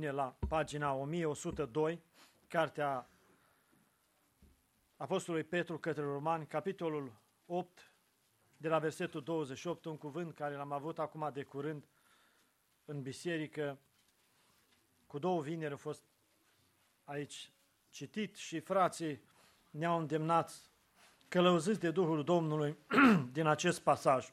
mine la pagina 1102, cartea Apostolului Petru către Romani, capitolul 8, de la versetul 28, un cuvânt care l-am avut acum de curând în biserică. Cu 2 vineri a fost aici citit și frații ne-au îndemnat, călăuziți de Duhul Domnului din acest pasaj.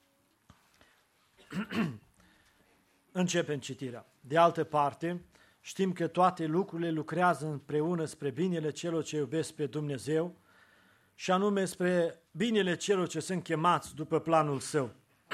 Începem citirea. De altă parte, știm că toate lucrurile lucrează împreună spre binele celor ce iubesc pe Dumnezeu, și anume spre binele celor ce sunt chemați după planul Său.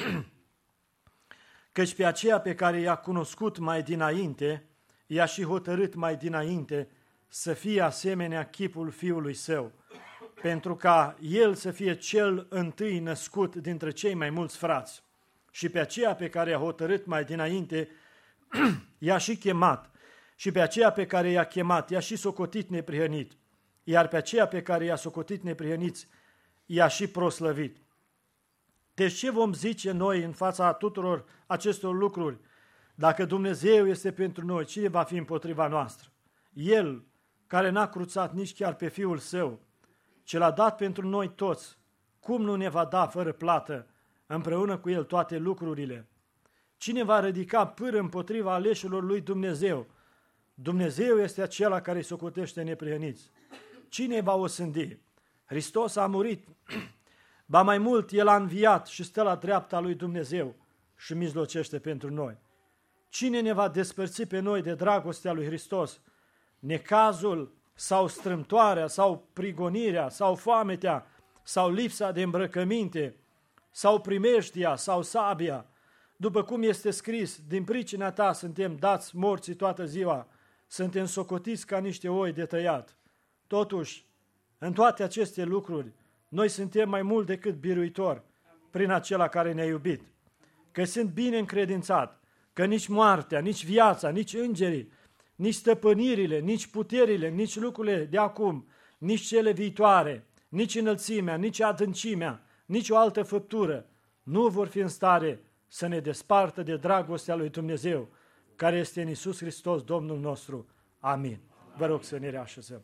Căci pe aceea pe care i-a cunoscut mai dinainte, i-a și hotărât mai dinainte să fie asemenea chipul Fiului Său, pentru ca El să fie cel întâi născut dintre cei mai mulți frați. Și pe aceea pe care i-a hotărât mai dinainte, i-a și chemat. Și pe aceea pe care i-a chemat, i-a și socotit neprihănit. Iar pe aceea pe care i-a socotit neprihăniți, i-a și proslăvit. Deci ce vom zice noi în fața tuturor acestor lucruri? Dacă Dumnezeu este pentru noi, cine va fi împotriva noastră? El, care n-a cruțat nici chiar pe Fiul Său, ce l-a dat pentru noi toți, cum nu ne va da fără plată împreună cu El toate lucrurile? Cine va ridica pâră împotriva aleșilor lui Dumnezeu? Dumnezeu este acela care îi socotește neprihăniți. Cine va osândi? Hristos a murit, ba mai mult, El a înviat și stă la dreapta lui Dumnezeu și mijlocește pentru noi. Cine ne va despărți pe noi de dragostea lui Hristos? Necazul sau strâmtoarea sau prigonirea sau foametea sau lipsa de îmbrăcăminte sau primeștia sau sabia? După cum este scris, din pricina ta suntem dați morții toată ziua, suntem socotiți ca niște oi de tăiat. Totuși, în toate aceste lucruri, noi suntem mai mult decât biruitori prin acela care ne-a iubit. Că sunt bine încredințat că nici moartea, nici viața, nici îngerii, nici stăpânirile, nici puterile, nici lucrurile de acum, nici cele viitoare, nici înălțimea, nici adâncimea, nici o altă făptură nu vor fi în stare să ne despartă de dragostea lui Dumnezeu, care este în Iisus Hristos, Domnul nostru. Amin. Vă rog să ne reașezăm.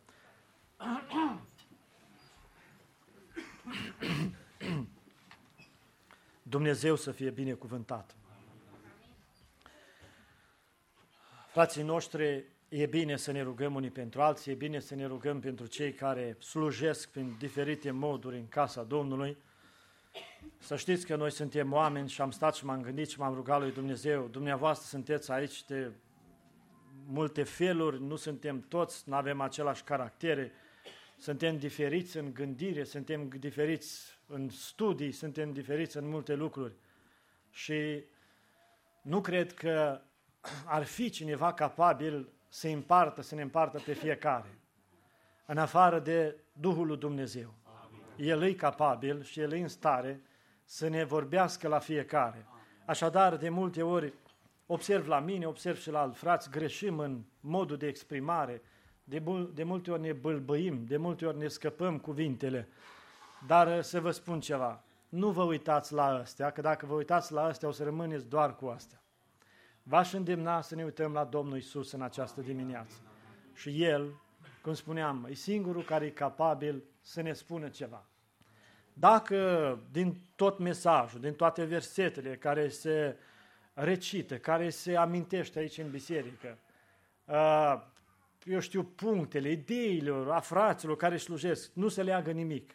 Dumnezeu să fie binecuvântat. Frații noștri, e bine să ne rugăm unii pentru alții, e bine să ne rugăm pentru cei care slujesc prin diferite moduri în casa Domnului. Să știți că noi suntem oameni și am stat și m-am gândit și m-am rugat lui Dumnezeu. Dumneavoastră sunteți aici de multe feluri, nu suntem toți, nu avem același caractere, suntem diferiți în gândire, suntem diferiți în studii, suntem diferiți în multe lucruri. Și nu cred că ar fi cineva capabil să ne împartă pe fiecare, în afară de Duhul lui Dumnezeu. El e capabil și El e în stare să ne vorbească la fiecare. Așadar, de multe ori, observ la mine, observ și la alți frați, greșim în modul de exprimare, de multe ori ne bâlbâim, de multe ori ne scăpăm cuvintele, dar să vă spun ceva, nu vă uitați la astea, că dacă vă uitați la astea o să rămâneți doar cu astea. V-aș îndemna să ne uităm la Domnul Iisus în această dimineață. Și El, cum spuneam, e singurul care e capabil să ne spună ceva. Dacă din tot mesajul, din toate versetele care se recită, care se amintește aici în biserică, eu știu, punctele, ideile a fraților care slujesc, nu se leagă nimic.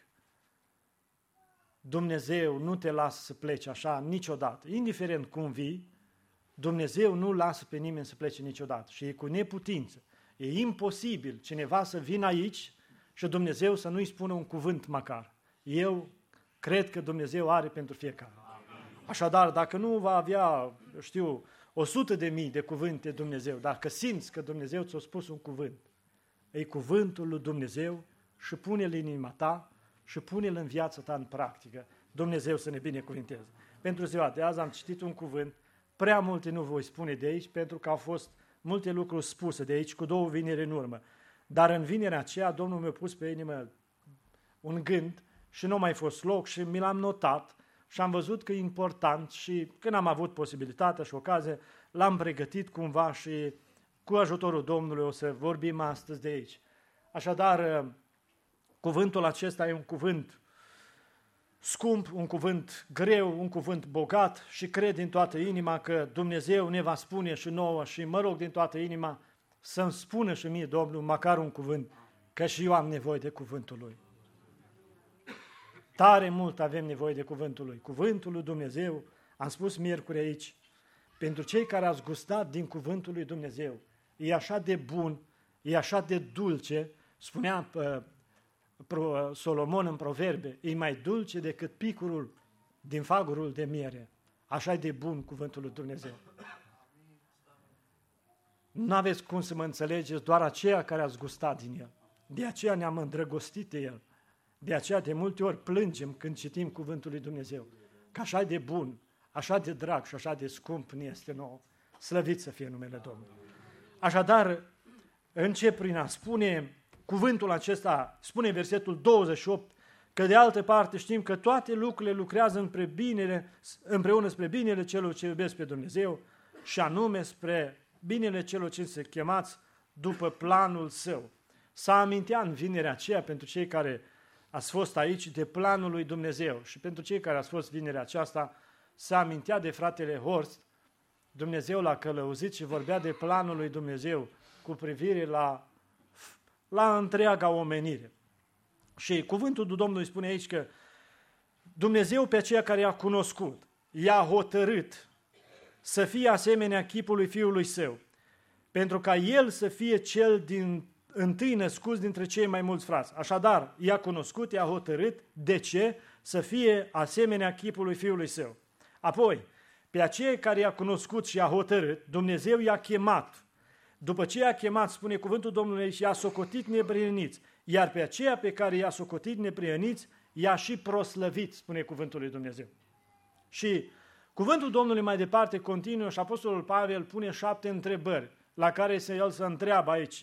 Dumnezeu nu te lasă să pleci așa niciodată. Indiferent cum vii, Dumnezeu nu lasă pe nimeni să plece niciodată. Și e cu neputință. E imposibil cineva să vină aici și Dumnezeu să nu-i spună un cuvânt măcar. Eu cred că Dumnezeu are pentru fiecare. Așadar, dacă nu va avea, 100.000 de cuvinte Dumnezeu, dacă simți că Dumnezeu ți-a spus un cuvânt, e cuvântul lui Dumnezeu și pune-l în inima ta și pune-l în viața ta în practică. Dumnezeu să ne binecuvinteze. Pentru ziua de azi am citit un cuvânt, prea multe nu voi spune de aici, pentru că au fost multe lucruri spuse de aici cu 2 vineri în urmă. Dar în vinerea aceea Domnul mi-a pus pe inimă un gând și nu a mai fost loc și mi l-am notat și am văzut că e important și când am avut posibilitatea și ocazia, l-am pregătit cumva și cu ajutorul Domnului o să vorbim astăzi de aici. Așadar, cuvântul acesta e un cuvânt scump, un cuvânt greu, un cuvânt bogat și cred din toată inima că Dumnezeu ne va spune și nouă și mă rog din toată inima să-mi spună și mie Domnul măcar un cuvânt, că și eu am nevoie de cuvântul Lui. Tare mult avem nevoie de cuvântul Lui. Cuvântul lui Dumnezeu, am spus miercuri aici, pentru cei care ați gustat din cuvântul lui Dumnezeu, e așa de bun, e așa de dulce, spunea Solomon în Proverbe, e mai dulce decât picurul din fagurul de miere. Așa e de bun cuvântul lui Dumnezeu. Nu aveți cum să mă înțelegeți, doar aceia care ați gustat din el. De aceea ne-am îndrăgostit de el. De aceea de multe ori plângem când citim cuvântul lui Dumnezeu. Că așa e de bun, așa de drag și așa de scump ne este nouă. Slăvit să fie numele Domnului. Așadar, încep prin a spune cuvântul acesta, spune versetul 28, că de altă parte știm că toate lucrurile lucrează împreună spre binele celor ce iubesc pe Dumnezeu și anume spre binele celor ce se chemați după planul Său. S-a amintea în vinerea aceea pentru cei care ați fost aici de planul lui Dumnezeu și pentru cei care ați fost vinerea aceasta s-a amintea de fratele Horst. Dumnezeu l-a călăuzit și vorbea de planul lui Dumnezeu cu privire la întreaga omenire. Și cuvântul Domnului spune aici că Dumnezeu pe aceea care i-a cunoscut, i-a hotărât să fie asemenea chipului Fiului Său, pentru ca El să fie cel din întâi născut dintre cei mai mulți frați. Așadar, i-a cunoscut, i-a hotărât. De ce? Să fie asemenea chipului Fiului Său. Apoi, pe aceea care i-a cunoscut și i-a hotărât, Dumnezeu i-a chemat. După ce i-a chemat, spune cuvântul Domnului, și i-a socotit neprieniți, iar pe aceea pe care i-a socotit neprieniți, i-a și proslăvit, spune cuvântul lui Dumnezeu. Și cuvântul Domnului mai departe continuă și Apostolul Pavel pune 7 întrebări, la care el se întreabă aici.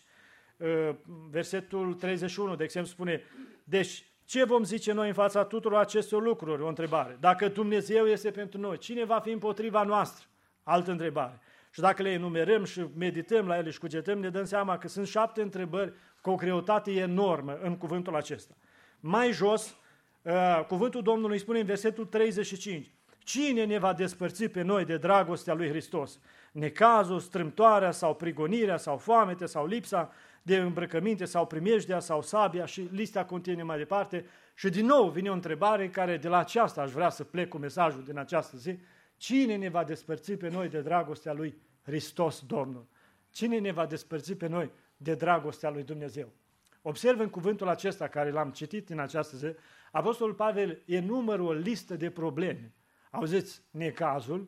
Versetul 31, de exemplu, spune, deci ce vom zice noi în fața tuturor acestor lucruri? O întrebare. Dacă Dumnezeu este pentru noi, cine va fi împotriva noastră? Altă întrebare. Și dacă le enumerăm și medităm la ele și cugetăm, ne dăm seama că sunt 7 întrebări cu o greutate enormă în cuvântul acesta. Mai jos, cuvântul Domnului spune în versetul 35, cine ne va despărți pe noi de dragostea lui Hristos? Necazul, strâmtoarea sau prigonirea sau foamete sau lipsa de îmbrăcăminte sau primejdea sau sabia și lista continuă mai departe. Și din nou vine o întrebare care de la aceasta aș vrea să plec cu mesajul din această zi. Cine ne va despărți pe noi de dragostea lui Hristos Domnul? Cine ne va despărți pe noi de dragostea lui Dumnezeu? Observ în cuvântul acesta care l-am citit în această zi, Apostolul Pavel enumeră o listă de probleme. Auziți, necazul,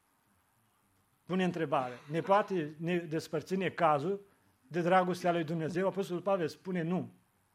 pune întrebare, ne poate despărți necazul de dragostea lui Dumnezeu? Apostolul Pavel spune nu.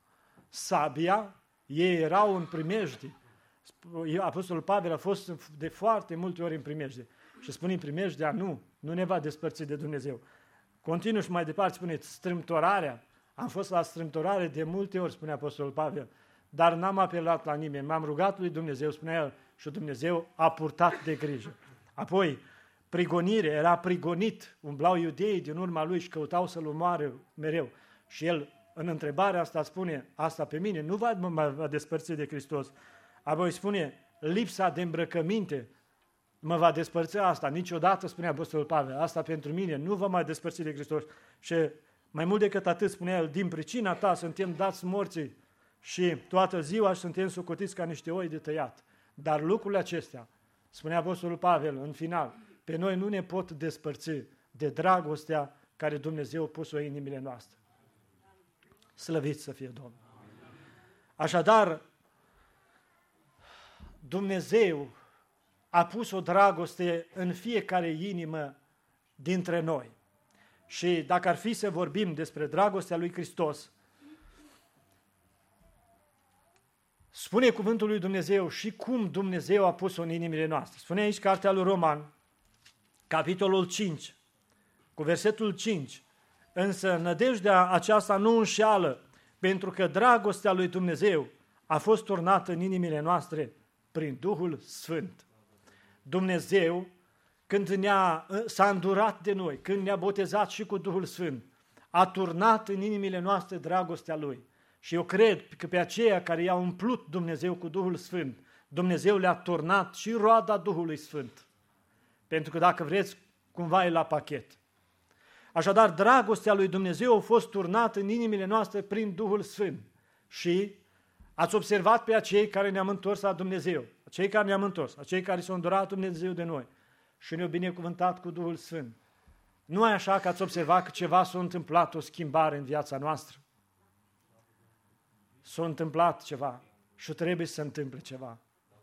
Sabia, ei erau în primejdie. Apostolul Pavel a fost de foarte multe ori în primejdie. Și spune în primejdea, nu ne va despărți de Dumnezeu. Continuă și mai departe, spune strâmtorarea. Am fost la strâmtorare de multe ori, spune Apostolul Pavel, dar n-am apelat la nimeni. M-am rugat lui Dumnezeu, spune el, și Dumnezeu a purtat de grijă. Apoi, prigonire, era prigonit, umblau iudeii din urma lui și căutau să-l omoare mereu. Și el, în întrebarea asta, spune, asta pe mine nu mă va despărți de Hristos. Apoi spune, lipsa de îmbrăcăminte mă va despărți asta. Niciodată, spune Apostolul Pavel, asta pentru mine nu va mai despărți de Hristos. Și mai mult decât atât, spune el, din pricina ta suntem dați morții și toată ziua suntem socotiți ca niște oi de tăiat. Dar lucrurile acestea, spune Apostolul Pavel în final, pe noi nu ne pot despărți de dragostea care Dumnezeu a pus-o în inimile noastre. Slăvit să fie Domnul! Așadar, Dumnezeu a pus o dragoste în fiecare inimă dintre noi. Și dacă ar fi să vorbim despre dragostea lui Hristos, spune cuvântul lui Dumnezeu și cum Dumnezeu a pus-o în inimile noastre. Spune aici cartea lui Roman, capitolul 5, cu versetul 5. Însă nădejdea aceasta nu înșeală, pentru că dragostea lui Dumnezeu a fost turnată în inimile noastre prin Duhul Sfânt. Dumnezeu când s-a îndurat de noi, când ne-a botezat și cu Duhul Sfânt, a turnat în inimile noastre dragostea Lui. Și eu cred că pe aceia care i-a umplut Dumnezeu cu Duhul Sfânt, Dumnezeu le-a turnat și roada Duhului Sfânt. Pentru că dacă vreți, cumva e la pachet. Așadar, dragostea lui Dumnezeu a fost turnată în inimile noastre prin Duhul Sfânt. Și ați observat pe acei care ne-am întors la Dumnezeu, acei care ne-am întors, acei care s-au îndurat Dumnezeu de noi și ne-au binecuvântat cu Duhul Sfânt. Nu e așa că ați observat că ceva s-a întâmplat, o schimbare în viața noastră? S-a întâmplat ceva și trebuie să se întâmple ceva.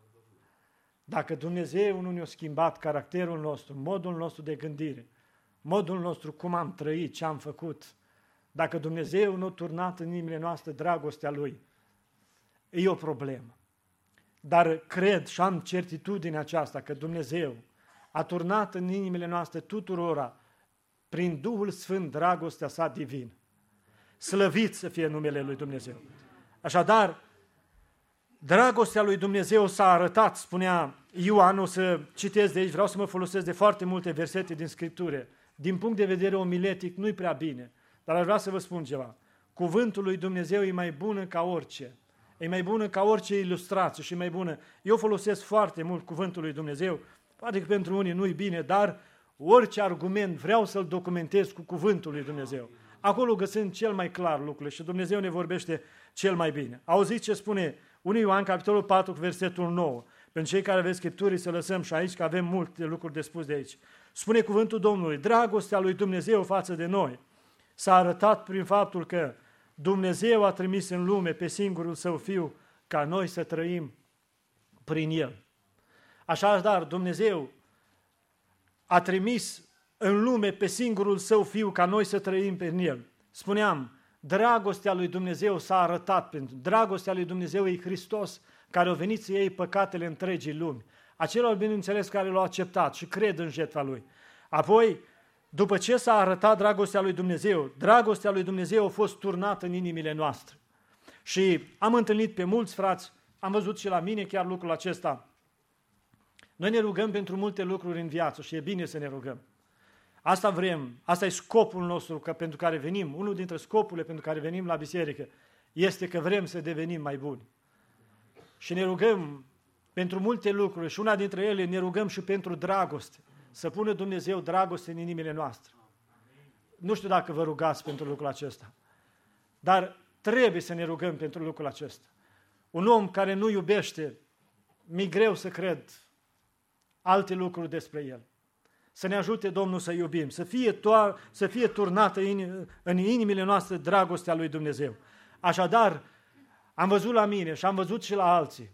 Dacă Dumnezeu nu ne-a schimbat caracterul nostru, modul nostru de gândire, modul nostru cum am trăit, ce am făcut, dacă Dumnezeu nu a turnat în inimile noastre dragostea Lui, e o problemă. Dar cred și am certitudinea aceasta că Dumnezeu a turnat în inimile noastre tuturora prin Duhul Sfânt dragostea sa divină. Slăvit să fie numele lui Dumnezeu. Așadar, dragostea lui Dumnezeu s-a arătat, spunea Ioan, o să citesc de aici, vreau să mă folosesc de foarte multe versete din Scriptură. Din punct de vedere omiletic nu-i prea bine, dar aș vrea să vă spun ceva. Cuvântul lui Dumnezeu e mai bună ca orice. E mai bună ca orice ilustrație și mai bună. Eu folosesc foarte mult cuvântul lui Dumnezeu, poate că pentru unii nu-i bine, dar orice argument vreau să-l documentez cu cuvântul lui Dumnezeu. Acolo găsim cel mai clar lucrurile și Dumnezeu ne vorbește cel mai bine. Auziți ce spune 1 Ioan, capitolul 4, versetul 9. Pentru cei care aveți Scripturii să lăsăm și aici, că avem multe lucruri de spus de aici. Spune cuvântul Domnului, dragostea lui Dumnezeu față de noi s-a arătat prin faptul că Dumnezeu a trimis în lume pe singurul Său Fiu ca noi să trăim prin El. Așadar, Dumnezeu a trimis în lume pe singurul Său Fiu ca noi să trăim prin El. Spuneam, dragostea lui Dumnezeu s-a arătat pentru. Dragostea lui Dumnezeu e Hristos care a venit să iei păcatele întregii lumi. Acelor, bineînțeles, care l-au acceptat și cred în jertfa Lui. Apoi, după ce s-a arătat dragostea lui Dumnezeu a fost turnată în inimile noastre. Și am întâlnit pe mulți frați, am văzut și la mine chiar lucrul acesta. Noi ne rugăm pentru multe lucruri în viață și e bine să ne rugăm. Asta vrem, asta e scopul nostru pentru care venim. Unul dintre scopurile pentru care venim la biserică este că vrem să devenim mai buni. Și ne rugăm pentru multe lucruri și una dintre ele ne rugăm și pentru dragoste. Să pună Dumnezeu dragoste în inimile noastre. Nu știu dacă vă rugați pentru lucrul acesta, dar trebuie să ne rugăm pentru lucrul acesta. Un om care nu iubește, mi-e greu să cred alte lucruri despre el. Să ne ajute Domnul să iubim, să fie turnată în inimile noastre dragostea lui Dumnezeu. Așadar, am văzut la mine și am văzut și la alții,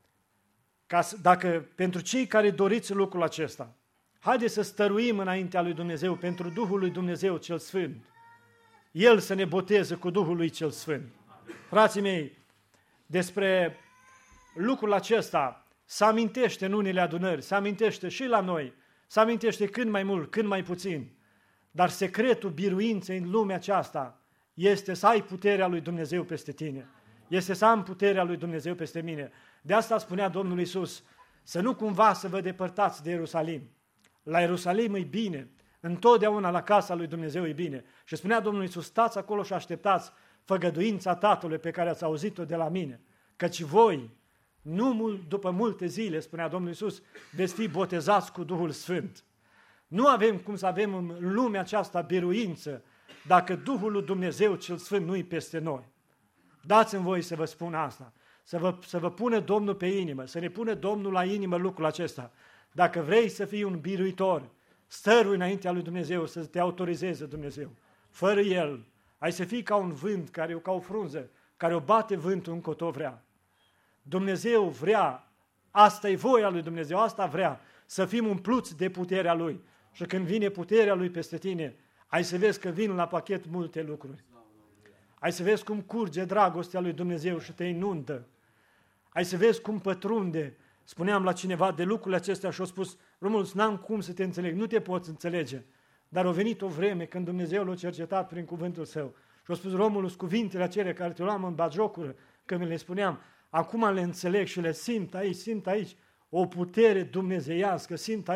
dacă pentru cei care doriți lucrul acesta, haideți să stăruim înaintea lui Dumnezeu pentru Duhul lui Dumnezeu cel Sfânt. El să ne boteze cu Duhul lui cel Sfânt. Frații mei, despre lucrul acesta se amintește în unele adunări, se amintește și la noi, se amintește când mai mult, când mai puțin. Dar secretul biruinței în lumea aceasta este să ai puterea lui Dumnezeu peste tine. Este să am puterea lui Dumnezeu peste mine. De asta spunea Domnul Iisus, să nu cumva să vă depărtați de Ierusalim. La Ierusalim e bine, întotdeauna la casa lui Dumnezeu e bine. Și spunea Domnul Iisus, stați acolo și așteptați făgăduința Tatălui pe care ați auzit-o de la mine. Căci voi, după multe zile, spunea Domnul Iisus, veți fi botezați cu Duhul Sfânt. Nu avem cum să avem în lumea aceasta biruință dacă Duhul lui Dumnezeu cel Sfânt nu-i peste noi. Dați-mi voi să vă spun asta, să vă pună Domnul pe inimă, să ne pună Domnul la inimă lucrul acesta. Dacă vrei să fii un biruitor, stărui înaintea lui Dumnezeu, să te autorizeze Dumnezeu. Fără El, ai să fii ca un vânt, ca o frunză, care o bate vântul încotro vrea. Dumnezeu vrea, asta e voia lui Dumnezeu, asta vrea, să fim umpluți de puterea Lui. Și când vine puterea Lui peste tine, ai să vezi că vin la pachet multe lucruri. Ai să vezi cum curge dragostea lui Dumnezeu și te inundă. Ai să vezi cum pătrunde. Spuneam la cineva de lucrurile acestea și a spus, Romulus, n-am cum să te înțeleg, nu te poți înțelege. Dar a venit o vreme când Dumnezeu l-a cercetat prin cuvântul Său. Și a spus, Romulus, cuvintele acelea care te luam în batjocură, când mi le spuneam, acum le înțeleg și le simt aici, o putere dumnezeiască, simt aici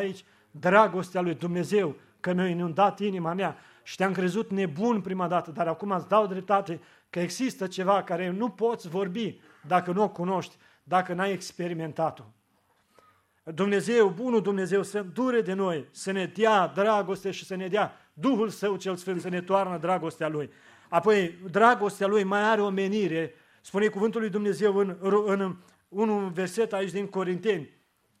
dragostea lui Dumnezeu, că mi-a inundat inima mea și te-am crezut nebun prima dată, dar acum îți dau dreptate că există ceva care nu poți vorbi dacă nu o cunoști, dacă n-ai experimentat-o. Dumnezeu, bunul Dumnezeu, să îndure de noi, să ne dea dragoste și să ne dea Duhul Său cel Sfânt, să ne toarnă dragostea Lui. Apoi, dragostea Lui mai are o menire, spune cuvântul lui Dumnezeu în un verset aici din Corinteni.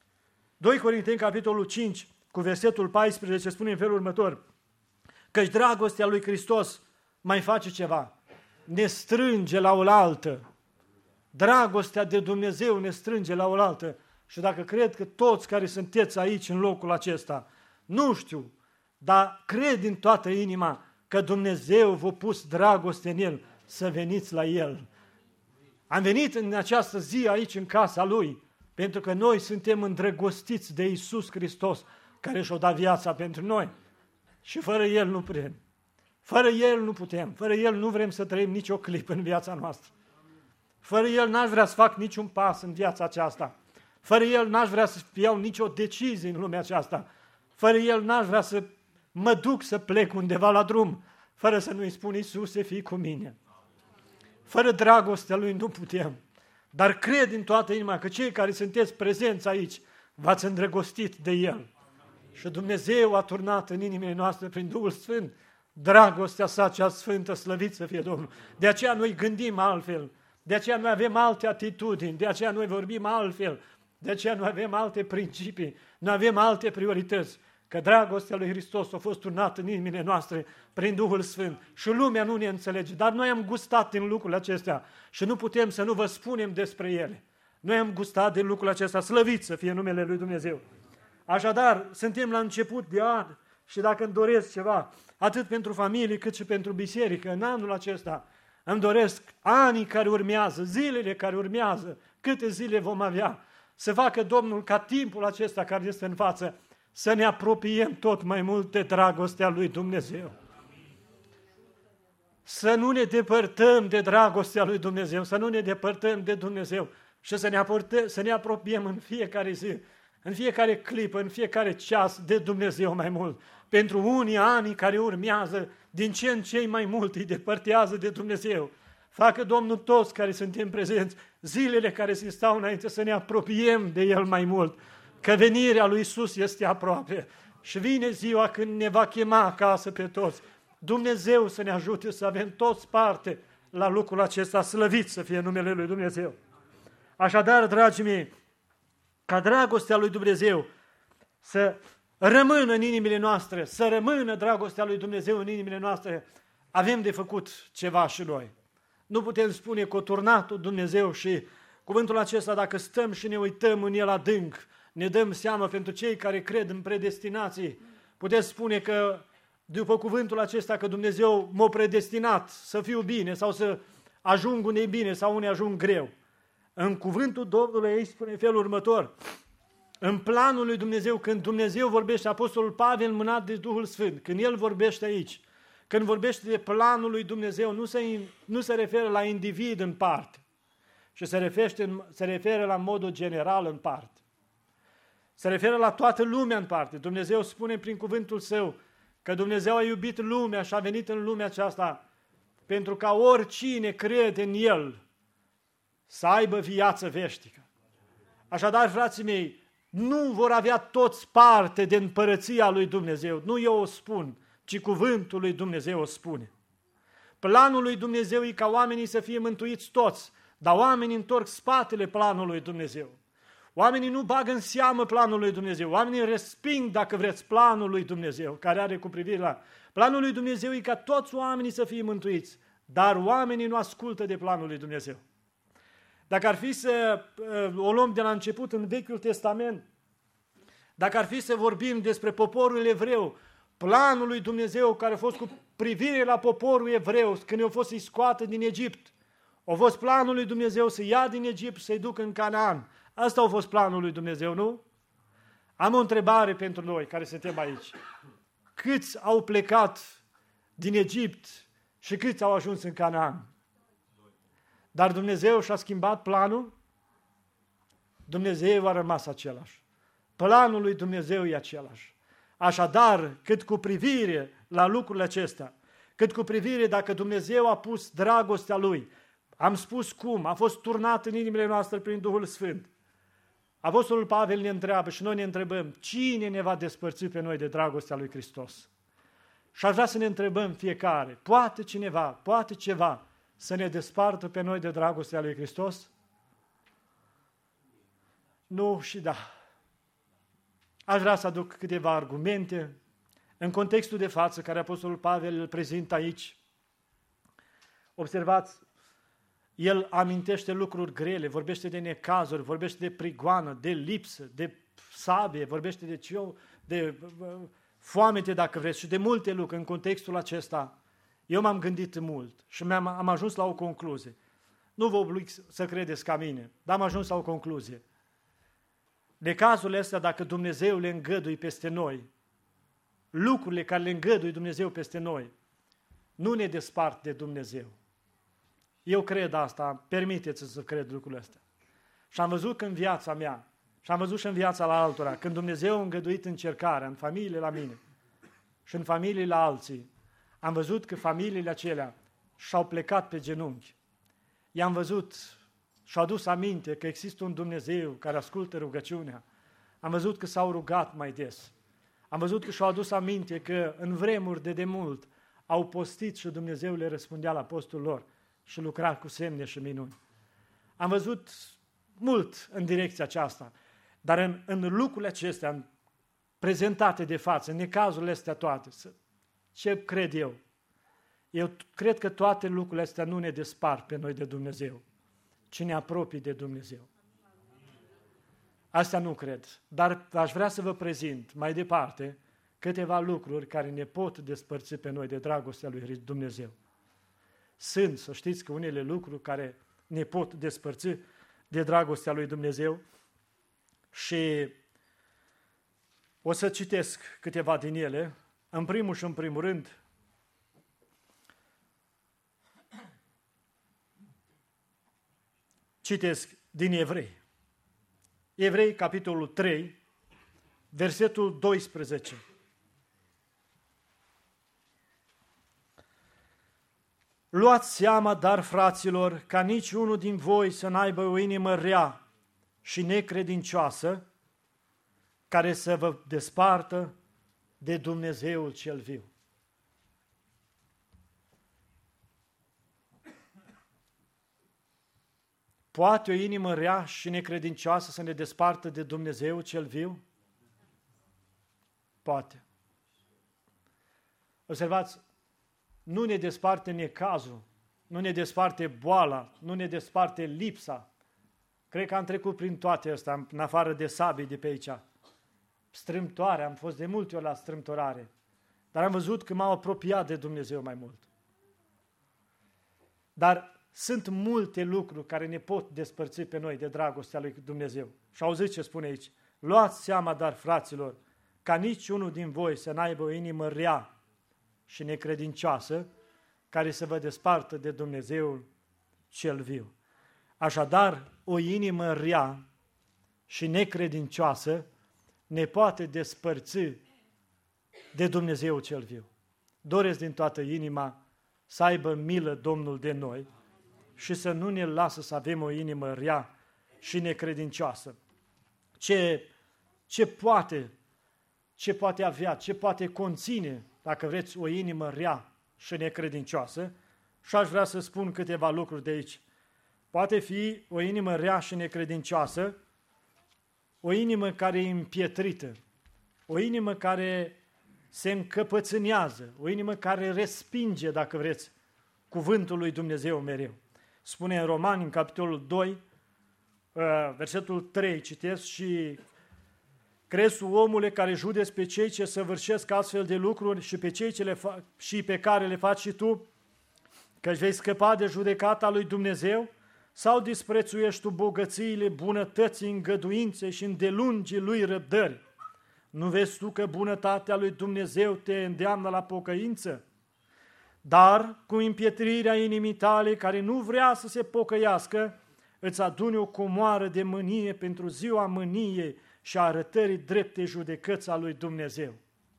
2 Corinteni, capitolul 5, cu versetul 14, spune în felul următor: căci dragostea lui Hristos mai face ceva, ne strânge la oaltă. Dragostea de Dumnezeu ne strânge la oaltă. Și dacă cred că toți care sunteți aici în locul acesta, nu știu, dar cred din toată inima că Dumnezeu v-a pus dragoste în El, să veniți la El. Am venit în această zi aici în casa Lui, pentru că noi suntem îndrăgostiți de Iisus Hristos, care și-a dat viața pentru noi. Și fără El nu putem. Fără El nu putem. Fără El nu vrem să trăim nicio clipă în viața noastră. Fără El n-aș vrea să fac niciun pas în viața aceasta. Fără El n-aș vrea să iau nicio decizie în lumea aceasta. Fără El n-aș vrea să mă duc să plec undeva la drum, fără să nu-i spun: Iisuse, fii cu mine. Fără dragostea Lui nu putem. Dar cred din toată inima că cei care sunteți prezenți aici v-ați îndrăgostit de El. Și Dumnezeu a turnat în inimile noastre prin Duhul Sfânt dragostea sa cea sfântă, slăvit să fie Domnul. De aceea noi gândim altfel, de aceea noi avem alte atitudini, de aceea noi vorbim altfel, de aceea noi avem alte principii, noi avem alte priorități. Că dragostea lui Hristos a fost turnată în inimile noastre prin Duhul Sfânt și lumea nu ne înțelege, dar noi am gustat din lucrurile acestea și nu putem să nu vă spunem despre ele. Noi am gustat din lucrurile acestea, slăvit să fie numele lui Dumnezeu. Așadar, suntem la început de an și dacă îmi doresc ceva, atât pentru familie cât și pentru biserică, în anul acesta, îmi doresc anii care urmează, zilele care urmează, câte zile vom avea, să facă Domnul ca timpul acesta care este în față, să ne apropiem tot mai mult de dragostea lui Dumnezeu. Să nu ne depărtăm de dragostea lui Dumnezeu, să nu ne depărtăm de Dumnezeu și să ne apropiem în fiecare zi, în fiecare clipă, în fiecare ceas de Dumnezeu mai mult. Pentru unii ani care urmează, din ce în ce mai mult îi depărtează de Dumnezeu. Facă Domnul toți care suntem prezenți, zilele care se stau înainte, să ne apropiem de El mai mult, că venirea lui Iisus este aproape și vine ziua când ne va chema acasă pe toți. Dumnezeu să ne ajute să avem toți parte la lucrul acesta, slăvit să fie numele lui Dumnezeu. Așadar, dragii mei, ca dragostea lui Dumnezeu să rămână în inimile noastre, să rămână dragostea lui Dumnezeu în inimile noastre, avem de făcut ceva și noi. Nu putem spune că o turnat Dumnezeu și cuvântul acesta, dacă stăm și ne uităm în el adânc, ne dăm seama pentru cei care cred în predestinații, putem spune că după cuvântul acesta că Dumnezeu m-a predestinat să fiu bine sau să ajung unde e bine sau unde ajung greu. În cuvântul Domnului aici spune felul următor: în planul lui Dumnezeu, când Dumnezeu vorbește, Apostolul Pavel mânat de Duhul Sfânt, când el vorbește aici, când vorbește de planul lui Dumnezeu, nu se referă la individ în parte, ci se referă la modul general în parte. Se referă la toată lumea în parte. Dumnezeu spune prin cuvântul Său că Dumnezeu a iubit lumea și a venit în lumea aceasta pentru ca oricine crede în El să aibă viață veșnică. Așadar, frații mei, nu vor avea toți parte de împărăția lui Dumnezeu. Nu eu o spun, ci cuvântul lui Dumnezeu o spune. Planul lui Dumnezeu e ca oamenii să fie mântuiți toți, dar oamenii întorc spatele planului lui Dumnezeu. Oamenii nu bagă în seamă planul lui Dumnezeu. Oamenii resping, dacă vreți, planul lui Dumnezeu, care are cu privire la... Planul lui Dumnezeu e ca toți oamenii să fie mântuiți, dar oamenii nu ascultă de planul lui Dumnezeu. Dacă ar fi să o luăm de la început în Vechiul Testament, dacă ar fi să vorbim despre poporul evreu, planul lui Dumnezeu care a fost cu privire la poporul evreu, când i-a fost să-i scoată din Egipt, a fost planul lui Dumnezeu să ia din Egipt și să-i ducă în Canaan. Asta a fost planul lui Dumnezeu, nu? Am o întrebare pentru noi care suntem aici. Câți au plecat din Egipt și câți au ajuns în Canaan? Dar Dumnezeu și-a schimbat planul? Dumnezeu a rămas același. Planul lui Dumnezeu e același. Așadar, cât cu privire la lucrurile acestea, cât cu privire dacă Dumnezeu a pus dragostea Lui, am spus cum, a fost turnat în inimile noastre prin Duhul Sfânt. Apostolul Pavel ne întreabă și noi ne întrebăm, cine ne va despărți pe noi de dragostea lui Hristos? Și aș vrea să ne întrebăm fiecare, poate cineva, poate ceva să ne despartă pe noi de dragostea lui Hristos? Nu și da. Aș vrea să aduc câteva argumente în contextul de față care Apostolul Pavel îl prezintă aici. Observați, el amintește lucruri grele, vorbește de necazuri, vorbește de prigoană, de lipsă, de sabie, vorbește de foamete, dacă vreți, și de multe lucruri în contextul acesta. Eu m-am gândit mult și am ajuns la o concluzie. Nu vă oblig să credeți ca mine, dar am ajuns la o concluzie. Necazurile astea, dacă Dumnezeu le îngădui peste noi, lucrurile care le îngădui Dumnezeu peste noi, nu ne despart de Dumnezeu. Eu cred asta, permiteți să cred lucrurile astea. Și am văzut că în viața mea, și am văzut și în viața la altora, când Dumnezeu a îngăduit încercarea în familiile la mine și în familiile la alții, am văzut că familiile acelea și-au plecat pe genunchi. I-am văzut și-au adus aminte că există un Dumnezeu care ascultă rugăciunea. Am văzut că s-au rugat mai des. Am văzut că și-au adus aminte că în vremuri de demult au postit și Dumnezeu le răspundea la postul lor și lucra cu semne și minuni. Am văzut mult în direcția aceasta, dar în lucrurile acestea prezentate de față, în necazurile astea toate, ce cred eu? Eu cred că toate lucrurile astea nu ne despart pe noi de Dumnezeu, ci ne apropie de Dumnezeu. Asta nu cred, dar aș vrea să vă prezint mai departe câteva lucruri care ne pot despărți pe noi de dragostea lui Dumnezeu. Sunt, să știți că unele lucruri care ne pot despărți de dragostea lui Dumnezeu și o să citesc câteva din ele. În primul și în primul rând, citesc din Evrei. Evrei, capitolul 3, versetul 12. Luați seama, dar, fraților, ca niciunul din voi să n-aibă o inimă rea și necredincioasă, care să vă despartă de Dumnezeul cel viu. Poate o inimă rea și necredincioasă să ne despartă de Dumnezeu cel viu? Poate. Observați, nu ne desparte necazul, nu ne desparte boala, nu ne desparte lipsa. Cred că am trecut prin toate astea, în afară de sabii de pe aici. Strâmtoare, am fost de multe ori la strâmtorare, dar am văzut că m-au apropiat de Dumnezeu mai mult. Dar sunt multe lucruri care ne pot despărți pe noi de dragostea lui Dumnezeu. Și auziți ce spune aici? Luați seama, dar, fraților, ca niciunul din voi să n-aibă o inimă rea și necredincioasă, care să vă despartă de Dumnezeul cel viu. Așadar, o inimă rea și necredincioasă ne poate despărți de Dumnezeul cel viu. Doresc din toată inima să aibă milă Domnul de noi și să nu ne lasă să avem o inimă rea și necredincioasă. Ce poate avea, ce poate conține, dacă vreți, o inimă rea și necredincioasă? Și aș vrea să spun câteva lucruri de aici. Poate fi o inimă rea și necredincioasă, o inimă care e împietrită, o inimă care se încăpățânează, o inimă care respinge, dacă vreți, cuvântul lui Dumnezeu mereu. Spune în Romani, în capitolul 2, versetul 3, citesc: și crezi, omule, care judeci pe cei ce săvârșesc astfel de lucruri și pe cei și pe care le faci și tu, că își vei scăpa de judecata lui Dumnezeu? Sau disprețuiești tu bogățiile bunătății, îngăduinței și îndelungii lui răbdări? Nu vezi tu că bunătatea lui Dumnezeu te îndeamnă la pocăință? Dar cu împietrirea inimii tale, care nu vrea să se pocăiască, îți adune o comoară de mânie pentru ziua mâniei și a arătării dreptei judecăți a lui Dumnezeu.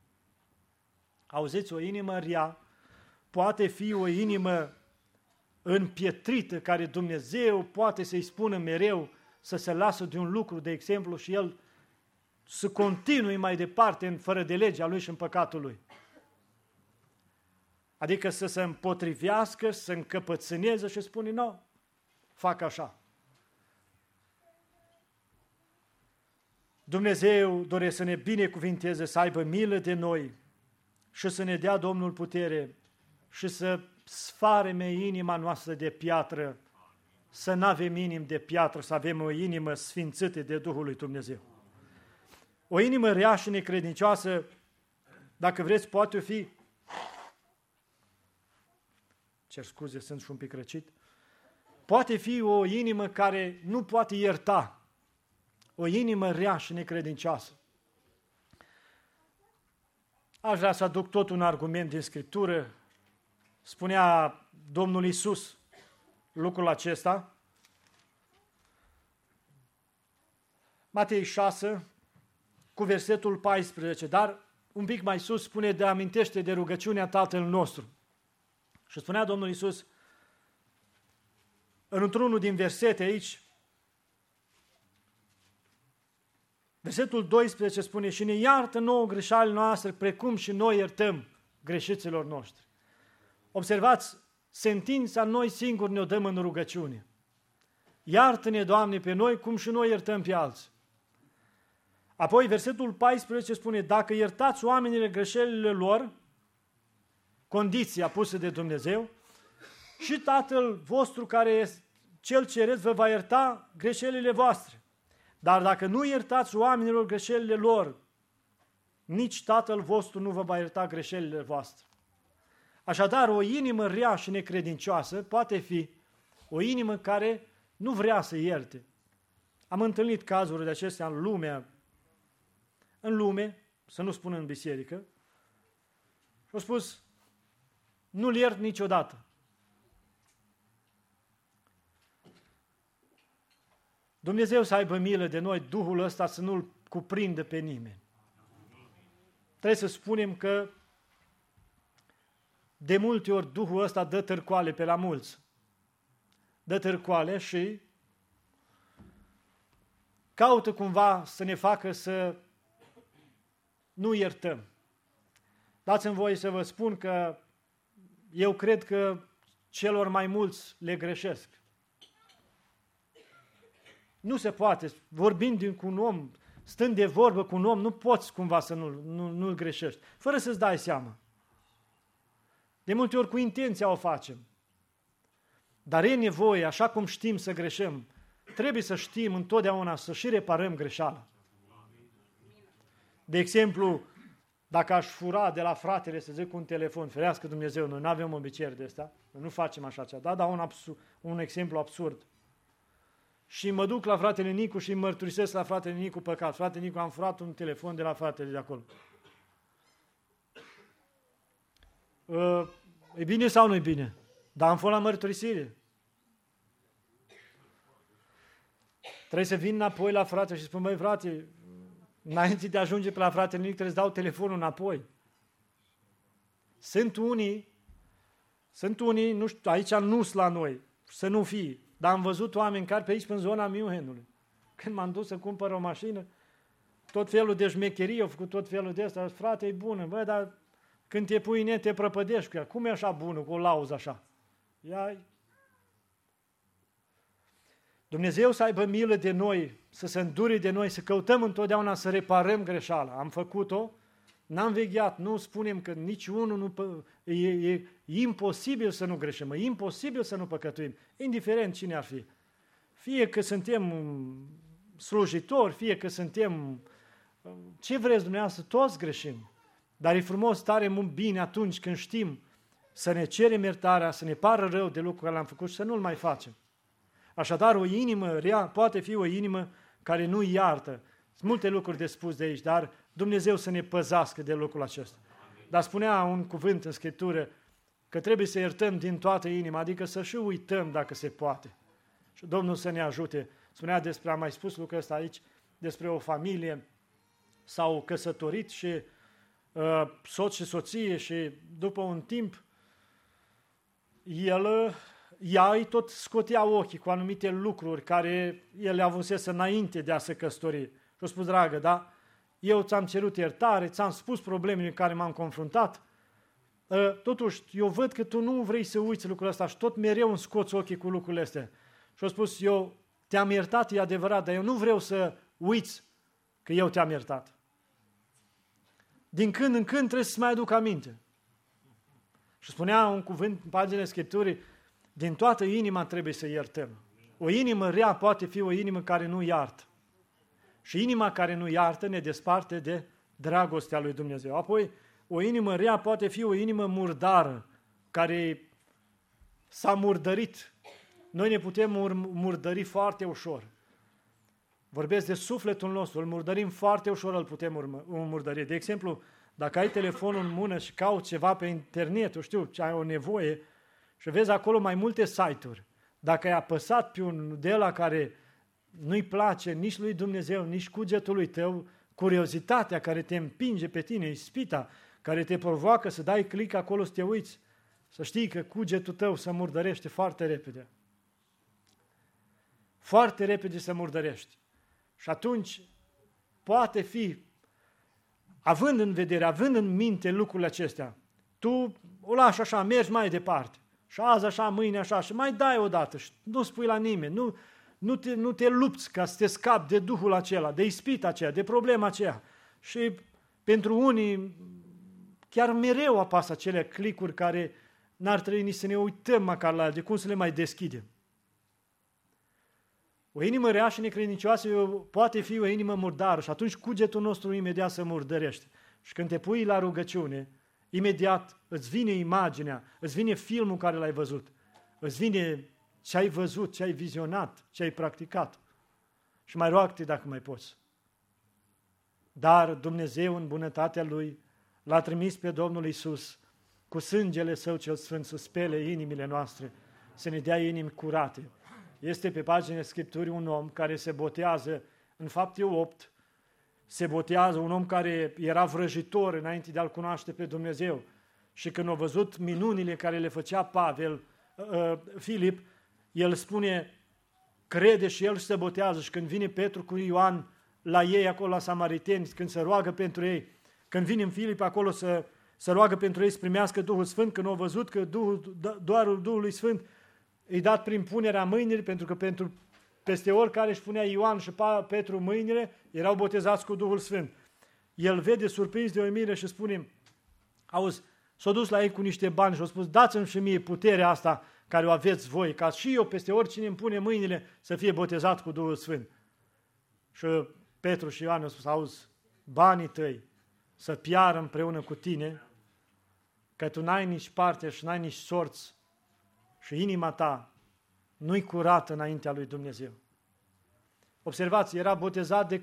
Auziți, o inimă rea poate fi o inimă împietrită, care Dumnezeu poate să-i spună mereu să se lasă de un lucru, de exemplu, și el să continue mai departe în fără de legea lui și în păcatul lui. Adică să se împotrivească, să încăpățâneze și spune, nu, fac așa. Dumnezeu dorește să ne binecuvinteze, să aibă milă de noi și să ne dea Domnul putere și să sfareme inima noastră de piatră, să nu avem inimi de piatră, să avem o inimă sfințită de Duhul lui Dumnezeu. O inimă rea și necredincioasă, dacă vreți, poate fi, cer scuze, sunt și un pic răcit, poate fi o inimă care nu poate ierta, o inimă rea și necredincioasă. Aș vrea să aduc tot un argument din Scriptură. Spunea Domnul Iisus lucrul acesta. Matei 6, cu versetul 14, dar un pic mai sus spune de amintește de rugăciunea Tatăl nostru. Și spunea Domnul Iisus, într-unul din versete aici, versetul 12 spune, și ne iartă nouă greșalile noastre, precum și noi iertăm greșiților noștri. Observați, sentința noi singuri ne-o dăm în rugăciune. Iartă-ne, Doamne, pe noi, cum și noi iertăm pe alții. Apoi, versetul 14 spune, dacă iertați oamenilor greșelile lor, condiția pusă de Dumnezeu, și Tatăl vostru care este cel ceresc vă va ierta greșelile voastre. Dar dacă nu iertați oamenilor greșelile lor, nici Tatăl vostru nu vă va ierta greșelile voastre. Așadar, o inimă rea și necredincioasă poate fi o inimă care nu vrea să ierte. Am întâlnit cazuri de acestea în lume, să nu spun în biserică, și au spus, nu-l iert niciodată. Dumnezeu să aibă milă de noi, Duhul ăsta să nu-l cuprindă pe nimeni. Trebuie să spunem că de multe ori Duhul ăsta dă târcoale pe la mulți. Dă târcoale și caută cumva să ne facă să nu iertăm. Dați-mi voie să vă spun că eu cred că celor mai mulți le greșesc. Nu se poate, vorbind cu un om, stând de vorbă cu un om, nu poți cumva să nu-l greșești, fără să-ți dai seama. De multe ori cu intenția o facem. Dar e nevoie, așa cum știm să greșim, trebuie să știm întotdeauna să și reparăm greșeala. De exemplu, dacă aș fura de la fratele, să zic, un telefon, ferească Dumnezeu, noi nu avem obiceiuri de ăsta, nu facem așa ceva, dar un exemplu absurd. Și mă duc la fratele Nicu și îi mărturisesc la fratele Nicu păcat. Fratele Nicu, am furat un telefon de la fratele de acolo. E bine sau nu e bine? Dar am fost la mărturisire. Trebuie să vin înapoi la frate și spun, băi frate, înainte de a ajunge pe la fratele Nicu, trebuie să dau telefonul înapoi. Sunt unii, nu știu, aici nu-s la noi, să nu fie. Dar am văzut oameni care pe aici, în zona Münchenului. Când m-am dus să cumpăr o mașină, tot felul de șmecherii, au făcut tot felul de ăsta. Frate, e bună, bă, dar când te pui în ea, te prăpădești cu ea. Cum e așa bună, cu o lauză așa? Dumnezeu să aibă milă de noi, să se îndure de noi, să căutăm întotdeauna să reparăm greșeala. Am făcut-o, n-am vegheat, nu spunem că niciunul e imposibil să nu greșim, e imposibil să nu păcătuim, indiferent cine ar fi. Fie că suntem slujitori, fie că suntem ce vreți dumneavoastră, toți greșim. Dar e frumos, tare bine atunci când știm să ne cerem iertarea, să ne pară rău de lucrul care l-am făcut și să nu-l mai facem. Așadar, o inimă rea poate fi o inimă care nu iartă. Sunt multe lucruri de spus de aici, dar Dumnezeu să ne păzească de lucrul acesta. Dar spunea un cuvânt în Scriptură că trebuie să iertăm din toată inima, adică să și uităm dacă se poate. Și Domnul să ne ajute. Spunea am mai spus lucrul ăsta aici, despre o familie s-au căsătorit și soț și soție și după un timp ea îi tot scotea ochii cu anumite lucruri care el le avusese înainte de a se căsători. Și a spus, dragă, da, eu ți-am cerut iertare, ți-am spus problemele în care m-am confruntat, totuși eu văd că tu nu vrei să uiți lucrul ăsta și tot mereu îmi scoți ochii cu lucrurile astea. Și a spus, eu te-am iertat, e adevărat, dar eu nu vreau să uiți că eu te-am iertat. Din când în când trebuie să-ți mai aduc aminte. Și spunea un cuvânt în paginile Scripturii, din toată inima trebuie să iertăm. O inimă rea poate fi o inimă care nu iartă. Și inima care nu iartă ne desparte de dragostea lui Dumnezeu. Apoi, o inimă rea poate fi o inimă murdară, care s-a murdărit. Noi ne putem murdări foarte ușor. Vorbesc de sufletul nostru, îl murdărim foarte ușor, îl putem murdări. De exemplu, dacă ai telefonul în mână și cauți ceva pe internet, știu, ce ai o nevoie, și vezi acolo mai multe site-uri, dacă ai apăsat pe unul de ăla care nu-i place nici lui Dumnezeu, nici cugetului tău, curiozitatea care te împinge pe tine, ispita, care te provoacă să dai click acolo să te uiți, să știi că cugetul tău se murdărește foarte repede. Foarte repede se murdărește. Și atunci poate fi, având în vedere, având în minte lucrurile acestea, tu o lași așa, mergi mai departe. Și azi așa, mâine așa, și mai dai odată și nu spui la nimeni, nu te lupți ca să te scapi de duhul acela, de ispita aceea, de problema aceea. Și pentru unii chiar mereu apasă acele clicuri care n-ar trebui nici să ne uităm măcar la de cum să le mai deschidem. O inimă rea și necredincioasă poate fi o inimă murdară și atunci cugetul nostru imediat se murdărește. Și când te pui la rugăciune, imediat îți vine imaginea, îți vine filmul care l-ai văzut, îți vine ce ai văzut, ce ai vizionat, ce ai practicat. Și mai roagă-te dacă mai poți. Dar Dumnezeu, în bunătatea Lui, l-a trimis pe Domnul Iisus cu sângele Său cel Sfânt să spele inimile noastre, să ne dea inimi curate. Este pe paginile Scripturii un om care se botează, în Fapte 8, se botează un om care era vrăjitor înainte de a-L cunoaște pe Dumnezeu. Și când a văzut minunile care le făcea Filip, el spune, crede și el se botează. Și când vine Petru cu Ioan la ei acolo la Samariteni, când se roagă pentru ei, când vine în Filip acolo să roagă pentru ei să primească Duhul Sfânt, când au văzut că doarul Duhului Sfânt îi dat prin punerea mâinile, pentru că peste oricare își punea Ioan și Petru mâinile, erau botezați cu Duhul Sfânt. El vede surprins de uimire și spune, auzi, s-a dus la ei cu niște bani și a spus, dați-mi și mie puterea asta care o aveți voi, ca și eu peste oricine îmi pune mâinile să fie botezat cu Duhul Sfânt. Și Petru și Ioan au spus, auzi, banii tăi să piară împreună cu tine, că tu n-ai nici parte și n-ai nici sorți și inima ta nu-i curată înaintea lui Dumnezeu. Observați, era botezat de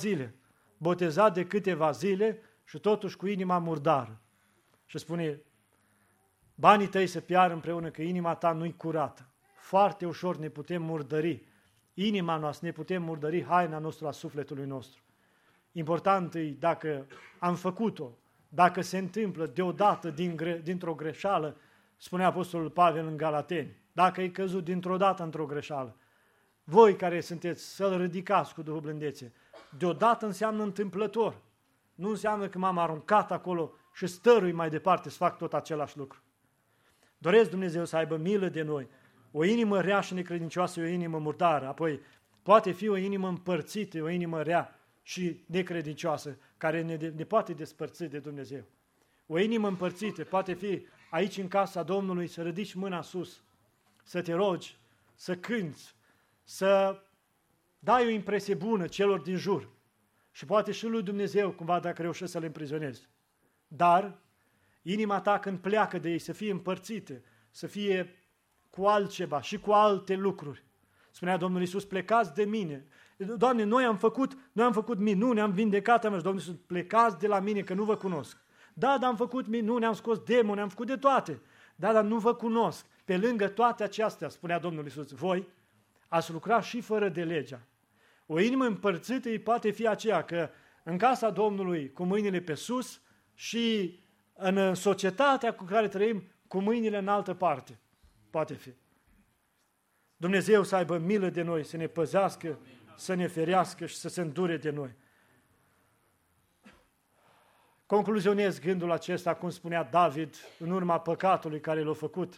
câteva zile și totuși cu inima murdară. Și spune, banii tăi să piară împreună că inima ta nu-i curată. Foarte ușor ne putem murdări inima noastră, ne putem murdări haina noastră a sufletului nostru. Important e dacă am făcut-o, dacă se întâmplă deodată dintr-o greșeală, spunea Apostolul Pavel în Galateni, dacă ai căzut dintr-o dată într-o greșeală, voi care sunteți să-l ridicați cu Duhul blândețe, deodată înseamnă întâmplător. Nu înseamnă că m-am aruncat acolo și stărui mai departe să fac tot același lucru. Doresc Dumnezeu să aibă milă de noi. O inimă rea și necredincioasă e o inimă murdară, apoi poate fi o inimă împărțită, o inimă rea și necredincioasă, care ne poate despărți de Dumnezeu. O inimă împărțită poate fi aici în casa Domnului să ridici mâna sus, să te rogi, să cânți, să dai o impresie bună celor din jur și poate și lui Dumnezeu cumva dacă reușești să le împrizonezi. Dar inima ta când pleacă de ei să fie împărțită, să fie cu altceva și cu alte lucruri. Spunea Domnul Iisus, plecați de mine. Doamne, noi am făcut minuni, am vindecat, Domnul Iisus, plecați de la mine că nu vă cunosc. Da, dar am făcut minuni, am scos demoni, am făcut de toate. Da, dar nu vă cunosc. Pe lângă toate acestea, spunea Domnul Iisus, voi ați lucrat și fără de legea. O inimă împărțită îi poate fi aceea că în casa Domnului, cu mâinile pe sus, și în societatea cu care trăim, cu mâinile în altă parte. Poate fi. Dumnezeu să aibă milă de noi, să ne păzească, să ne ferească și să se îndure de noi. Concluzionez gândul acesta, cum spunea David, în urma păcatului care l-a făcut.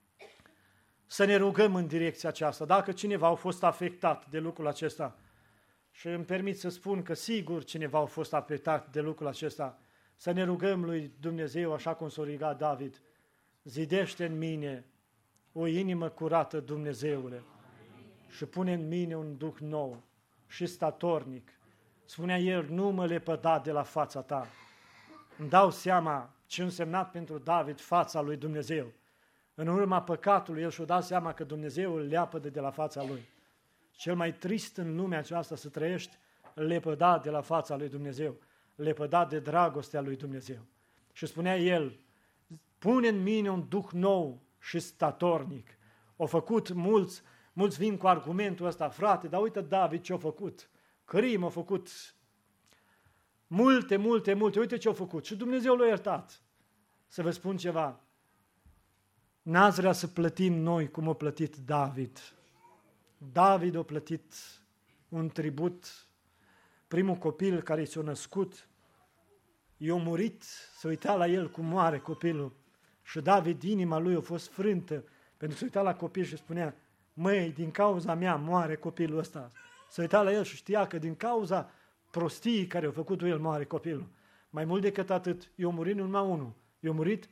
Să ne rugăm în direcția aceasta. Dacă cineva a fost afectat de lucrul acesta, și îmi permit să spun că sigur cineva a fost afectat de lucrul acesta, să ne rugăm lui Dumnezeu, așa cum s-a rugat David, zidește în mine o inimă curată, Dumnezeule, și pune în mine un duh nou și statornic. Spunea el, nu mă lepăda de la fața ta. Îmi dau seama ce însemnat pentru David fața lui Dumnezeu. În urma păcatului, el și-a dat seama că Dumnezeu îl leapădă de la fața lui. Cel mai trist în lumea aceasta să trăiești lepădat de la fața lui Dumnezeu, lepădat de dragostea lui Dumnezeu. Și spunea el, pune în mine un duh nou și statornic. Au făcut mulți vin cu argumentul ăsta, frate, dar uite David ce-a făcut. Crim a făcut multe, uite ce-a făcut. Și Dumnezeu l-a iertat. Să vă spun ceva, n-ați vrea să plătim noi cum a plătit David. David a plătit un tribut, primul copil care i s-a născut, i-a murit, să uita la el cum moare copilul. Și David, inima lui a fost frântă, pentru că se uita la copil și spunea, măi, din cauza mea moare copilul ăsta. Se uita la el și știa că din cauza prostiei care a făcut el moare copilul. Mai mult decât atât, i-a murit numai unul, i-a murit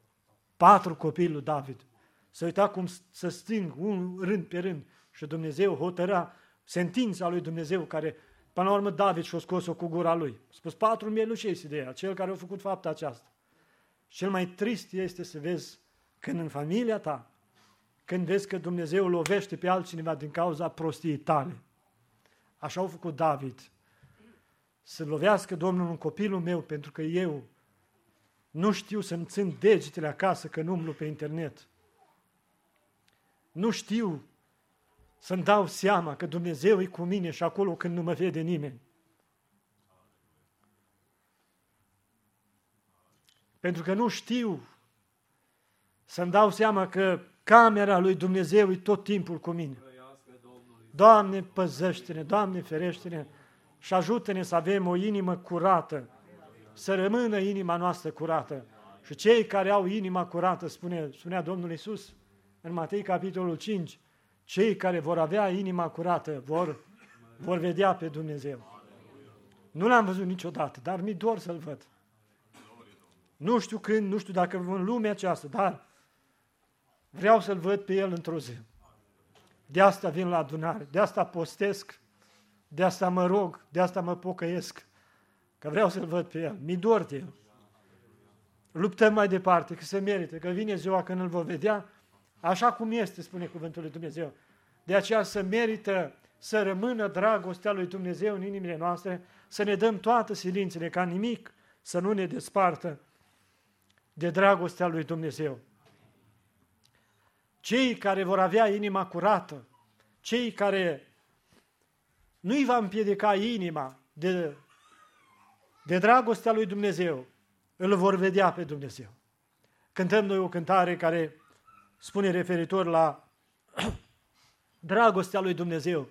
4 copii lui David. Se uita cum să sting un rând pe rând și Dumnezeu hotăra sentința lui Dumnezeu care, până la urmă, David și-a scos-o cu gura lui. A spus 4 mielușezi de ea, cel care a făcut fapta aceasta. Cel mai trist este să vezi când în familia ta, când vezi că Dumnezeu lovește pe altcineva din cauza prostiei tale. Așa a făcut David. Să lovească Domnul un copilul meu pentru că eu nu știu să-mi țin degetele acasă că nu umblu pe internet. Nu știu să-mi dau seama că Dumnezeu e cu mine și acolo când nu mă vede nimeni. Pentru că nu știu să-mi dau seama că camera lui Dumnezeu e tot timpul cu mine. Doamne, păzește-ne, Doamne, ferește-ne și ajută-ne să avem o inimă curată, să rămână inima noastră curată. Și cei care au inima curată, spunea Domnul Iisus în Matei capitolul 5, cei care vor avea inima curată vor vedea pe Dumnezeu. Nu l-am văzut niciodată, dar mi-e dor să-L văd. Nu știu când, nu știu dacă în lumea aceasta, dar vreau să-L văd pe El într-o zi. De asta vin la adunare, de asta postesc, de asta mă rog, de asta mă pocăiesc, că vreau să-L văd pe El, mi-e dor de El. Luptăm mai departe, că se merită, că vine ziua când îl vom vedea, așa cum este, spune cuvântul lui Dumnezeu. De aceea se merită să rămână dragostea lui Dumnezeu în inimile noastre, să ne dăm toate silințele, ca nimic să nu ne despartă de dragostea lui Dumnezeu. Cei care vor avea inima curată, cei care nu-i va împiedica inima de dragostea lui Dumnezeu, îl vor vedea pe Dumnezeu. Cântăm noi o cântare care spune referitor la dragostea lui Dumnezeu.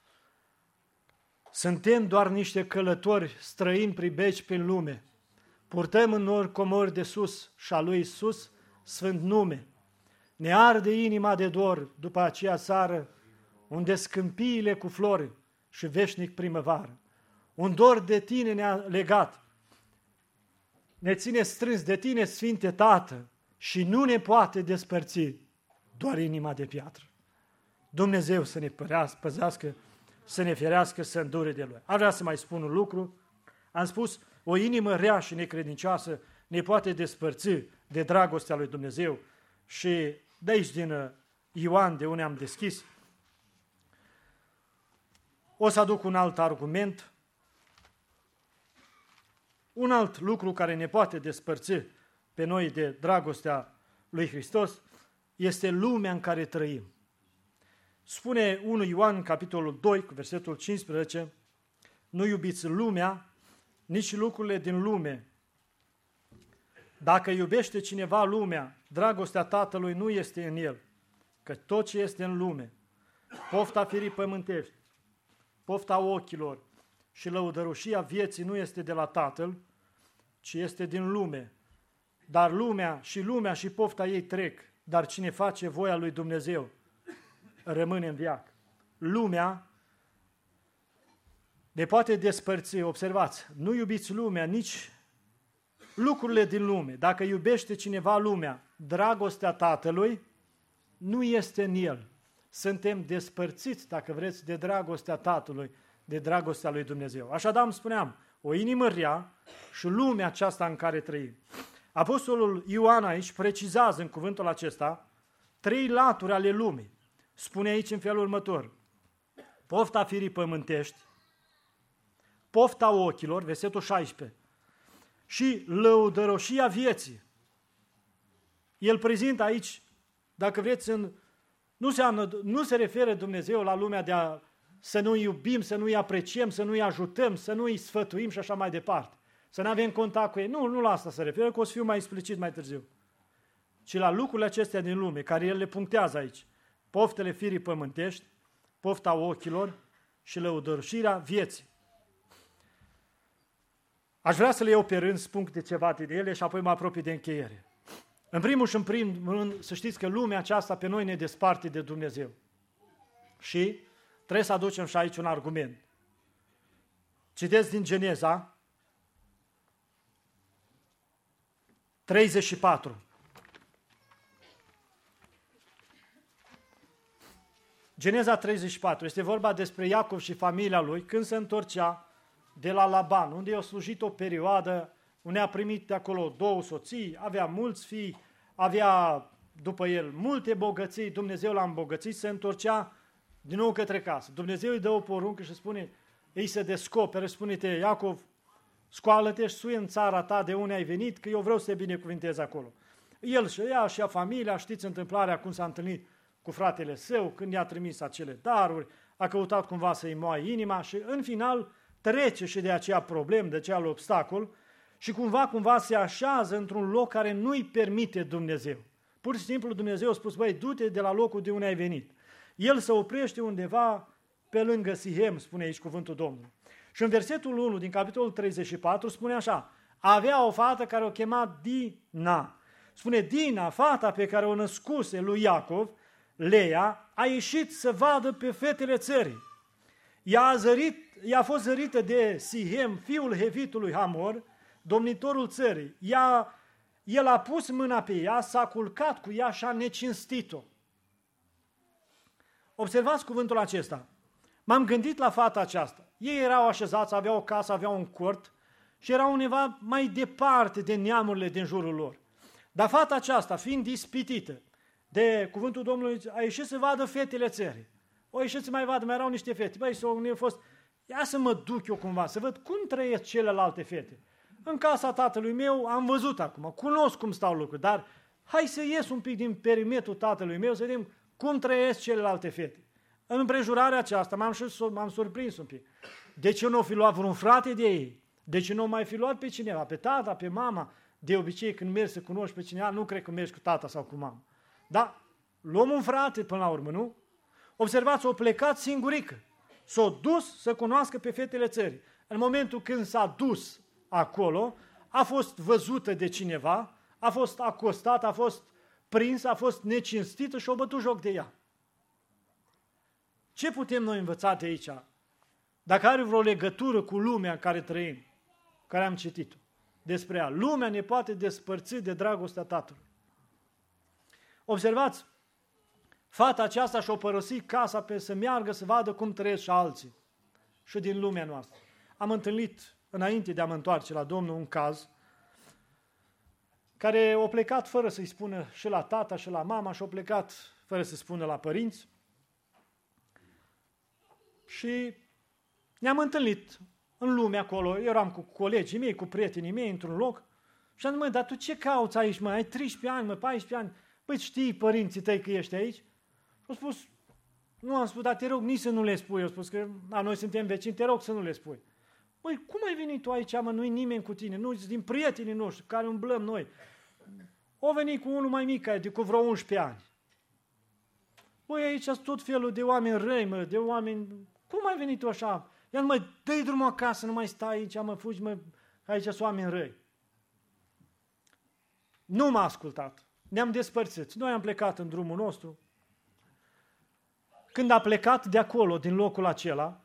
Suntem doar niște călători străini pribegi prin lume. Purtăm în nori comori de sus și a lui Iisus sfânt nume. Ne arde inima de dor după aceea seară, unde scâmpiile cu flori și veșnic primăvară. Un dor de tine ne-a legat, ne ține strâns de tine, Sfinte Tată, și nu ne poate despărți doar inima de piatră. Dumnezeu să ne păzească, să ne ferească, să îndure de Lui. Aș vrea să mai spun un lucru. Am spus, o inimă rea și necredincioasă ne poate despărți de dragostea lui Dumnezeu. Și de aici, din Ioan, de unde am deschis, o să aduc un alt argument, un alt lucru care ne poate despărți pe noi de dragostea lui Hristos, este lumea în care trăim. Spune 1 Ioan, capitolul 2, cu versetul 15, nu iubiți lumea, nici lucrurile din lume. Dacă iubește cineva lumea, dragostea Tatălui nu este în el, că tot ce este în lume, pofta firii pământești, pofta ochilor și lăudărușia vieții nu este de la Tatăl, ci este din lume. Dar lumea și pofta ei trec, dar cine face voia lui Dumnezeu rămâne în veac. Lumea ne poate despărți, observați, nu iubiți lumea, nici lucrurile din lume. Dacă iubește cineva lumea, dragostea Tatălui nu este în el. Suntem despărțiți, dacă vreți, de dragostea Tatălui, de dragostea lui Dumnezeu. Așadar îmi spuneam, o inimă rea și lumea aceasta în care trăim. Apostolul Ioan aici precizează în cuvântul acesta 3 laturi ale lumii. Spune aici în felul următor: pofta firii pământești, pofta ochilor, versetul 16, și lăudăroșia vieții. El prezintă aici, dacă vreți, nu se referă Dumnezeu la lumea de să nu iubim, să nu-i apreciem, să nu-i ajutăm, să nu-i sfătuim și așa mai departe. Să nu avem contact cu ei. Nu la asta se referă, că o să fiu mai explicit mai târziu. Ci la lucrurile acestea din lume, care el le punctează aici. Poftele firii pământești, pofta ochilor și lăudăroșirea vieții. Aș vrea să le iau pe rând, spun câte ceva de ele și apoi mă apropii de încheiere. În primul și în primul rând, să știți că lumea aceasta pe noi ne desparte de Dumnezeu. Și trebuie să aducem și aici un argument. Citesc din Geneza 34. Geneza 34. Este vorba despre Iacov și familia lui când se întorcea de la Laban, unde i-a slujit o perioadă, unde a primit de acolo 2 soții, avea mulți fii, avea după el multe bogății, Dumnezeu l-a îmbogățit, se întorcea din nou către casă. Dumnezeu îi dă o poruncă și spune, îi se descoperă, spune-te, Iacov, scoală-te și suie în țara ta de unde ai venit, că eu vreau să te binecuvintez acolo. El și ea și a familia, știți întâmplarea cum s-a întâlnit cu fratele său, când i-a trimis acele daruri, a căutat cumva să-i moaie inima și în final trece și de aceea problem, de aceea obstacol și cumva se așează într-un loc care nu-i permite Dumnezeu. Pur și simplu Dumnezeu a spus, băi, du-te de la locul de unde ai venit. El se oprește undeva pe lângă Sihem, spune aici cuvântul Domnului. Și în versetul 1 din capitolul 34 spune așa, avea o fată care o chema Dina. Spune, Dina, fata pe care o născuse lui Iacov, Leia, a ieșit să vadă pe fetele țării. Ea a fost zărită de Sihem, fiul hevitului Hamor, domnitorul țării. El a pus mâna pe ea, s-a culcat cu ea și a necinstit-o. Observați cuvântul acesta. M-am gândit la fata aceasta. Ei erau așezați, aveau o casă, aveau un cort și erau undeva mai departe de neamurile din jurul lor. Dar fata aceasta, fiind ispitită de cuvântul Domnului, a ieșit să vadă fetele țării. O ieșit să mai vadă, mai erau niște fete. Băi, s-au fost, ia să mă duc eu cumva, să văd cum trăiesc celelalte fete. În casa tatălui meu am văzut acum, cunosc cum stau lucruri, dar hai să ies un pic din perimetrul tatălui meu, să vedem cum trăiesc celelalte fete. În împrejurarea aceasta m-am surprins un pic. De ce nu o fi luat vreun frate de ei? De ce nu mai fi luat pe cineva? Pe tata, pe mama? De obicei când mergi să cunoști pe cineva, nu cred că mergi cu tata sau cu mama. Dar luăm un frate până la urmă, nu? Observați, o plecat singurică. S-a dus să cunoască pe fetele țării. În momentul când s-a dus acolo, a fost văzută de cineva, a fost acostată, a fost prinsă, a fost necinstită și a bătut joc de ea. Ce putem noi învăța de aici? Dacă are vreo legătură cu lumea în care trăim, care am citit-o despre ea. Lumea ne poate despărți de dragostea Tatălui. Observați, fata aceasta și-a părăsit casa pe să meargă să vadă cum trăiesc și alții și din lumea noastră. Am întâlnit, înainte de a mă întoarce la Domnul, un caz care a plecat fără să-i spună și la tata și la mama și a plecat fără să spună la părinți. Și ne-am întâlnit în lume acolo, eram cu colegii mei, cu prietenii mei într-un loc și am zis, măi, dar tu ce cauți aici, mă? Ai 13 ani, mă, 14 ani, păi știi părinții tăi că ești aici? Și au spus, nu am spus, dar te rog nici să nu le spui, eu spus că noi suntem vecini, te rog să nu le spui. Măi, cum ai venit tu aici, mă, nu-i nimeni cu tine, nu-i din prietenii noștri care umblăm noi. O venit cu unul mai mic, de cu vreo 11 ani. Băi, aici sunt tot felul de oameni răi, mă, de oameni... Cum ai venit tu așa? Ia mă, dă-i drumul acasă, nu mai stai aici, mă, fugi, mă, aici sunt oameni răi. Nu m-a ascultat. Ne-am despărțit. Noi am plecat în drumul nostru. Când a plecat de acolo, din locul acela,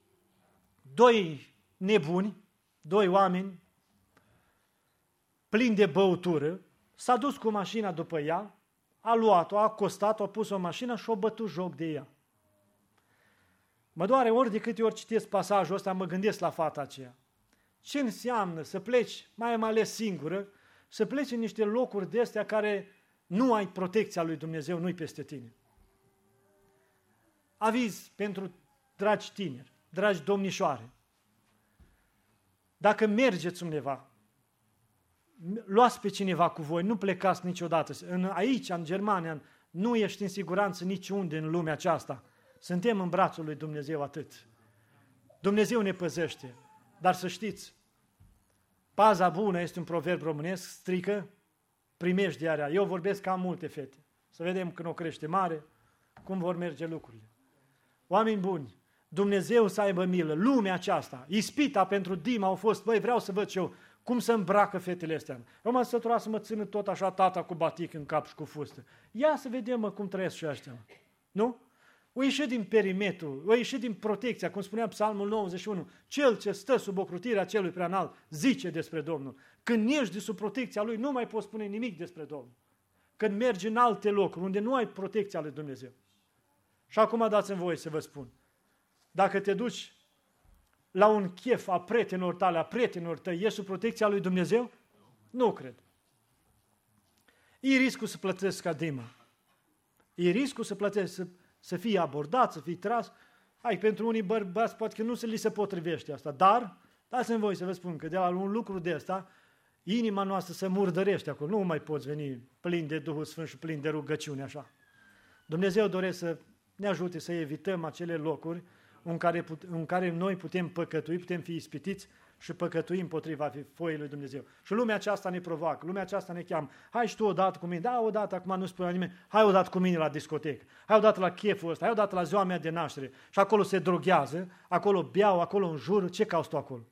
2 nebuni, 2 oameni plini de băutură, s-a dus cu mașina după ea, a luat-o, a acostat-o, a pus-o în mașină și a bătut joc de ea. Mă doare ori de câte ori citesc pasajul ăsta, mă gândesc la fata aceea. Ce înseamnă să pleci, mai ales singură, să pleci în niște locuri de astea care nu ai protecția lui Dumnezeu, nu-i peste tine. Aviz pentru dragi tineri, dragi domnișoare. Dacă mergeți undeva, luați pe cineva cu voi, nu plecați niciodată. Aici, în Germania, nu ești în siguranță niciunde în lumea aceasta. Suntem în brațul lui Dumnezeu atât. Dumnezeu ne păzește. Dar să știți, paza bună este un proverb românesc, strică, primejdea. Eu vorbesc ca multe fete. Să vedem când o crește mare, cum vor merge lucrurile. Oameni buni, Dumnezeu să aibă milă. Lumea aceasta, ispita pentru Dima au fost, băi, vreau să văd și eu cum se îmbracă fetele astea. Eu m-am săturat să mă țină tot așa tata cu batic în cap și cu fustă. Ia să vedem, mă, cum trăiesc și ăștia. Nu? O ieși din perimetru, o ieși din protecția, cum spunea Psalmul 91, cel ce stă sub ocrutirea celui preanalt zice despre Domnul. Când ești de sub protecția lui, nu mai poți spune nimic despre Domnul. Când mergi în alte locuri, unde nu ai protecția lui Dumnezeu. Și acum dați-mi voie să vă spun, dacă te duci la un chef a prietenilor tale, a prietenilor tăi, ești sub protecția lui Dumnezeu? Nu cred. E riscul să plătesc ca Dima. E riscul să plătesc, să fie abordat, să fie tras. Hai, pentru unii bărbați poate că nu li se potrivește asta, dar dați-mi voi să vă spun că de la un lucru de ăsta, inima noastră se murdărește acolo. Nu mai poți veni plin de Duhul Sfânt și plin de rugăciune așa. Dumnezeu dorește să ne ajute să evităm acele locuri în care noi putem păcătui, putem fi ispitiți și păcătui împotriva foii lui Dumnezeu. Și lumea aceasta ne provoacă, lumea aceasta ne cheamă. Hai și tu odată cu mine, da, odată, acum nu spune la nimeni, hai odată cu mine la discotecă, hai odată la cheful ăsta, hai odată la ziua mea de naștere. Și acolo se droghează, acolo beau, acolo înjură, ce cauți tu acolo?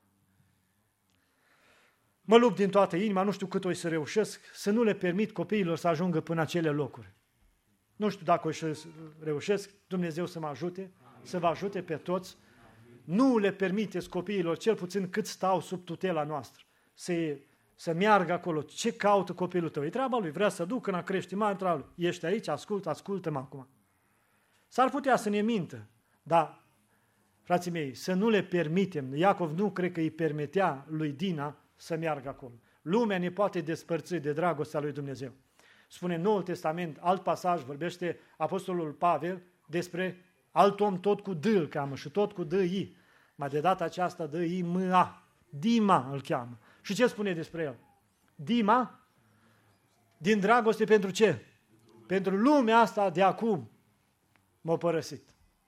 Mă lupt din toată inima, nu știu cât o să reușesc, să nu le permit copiilor să ajungă până acele locuri. Nu știu dacă o să reușesc, Dumnezeu să mă ajute, să vă ajute pe toți. Nu le permiteți copiilor, cel puțin cât stau sub tutela noastră, să meargă acolo. Ce caută copilul tău? E treaba lui, vrea să ducă, când crește mare, treaba lui. Ești aici, ascultă-mă acum. S-ar putea să ne mintă, dar, frații mei, să nu le permitem. Iacov nu cred că îi permitea lui Dina să meargă acolo. Lumea ne poate despărți de dragostea lui Dumnezeu. Spune în Noul Testament, alt pasaj, vorbește Apostolul Pavel despre alt om tot cu D îl cheamă și tot cu D-I. Mai de data aceasta D-I-M-A. Dima îl cheamă. Și ce spune despre el? Dima, din dragoste pentru ce? Pentru lumea asta de acum m-a părăsit.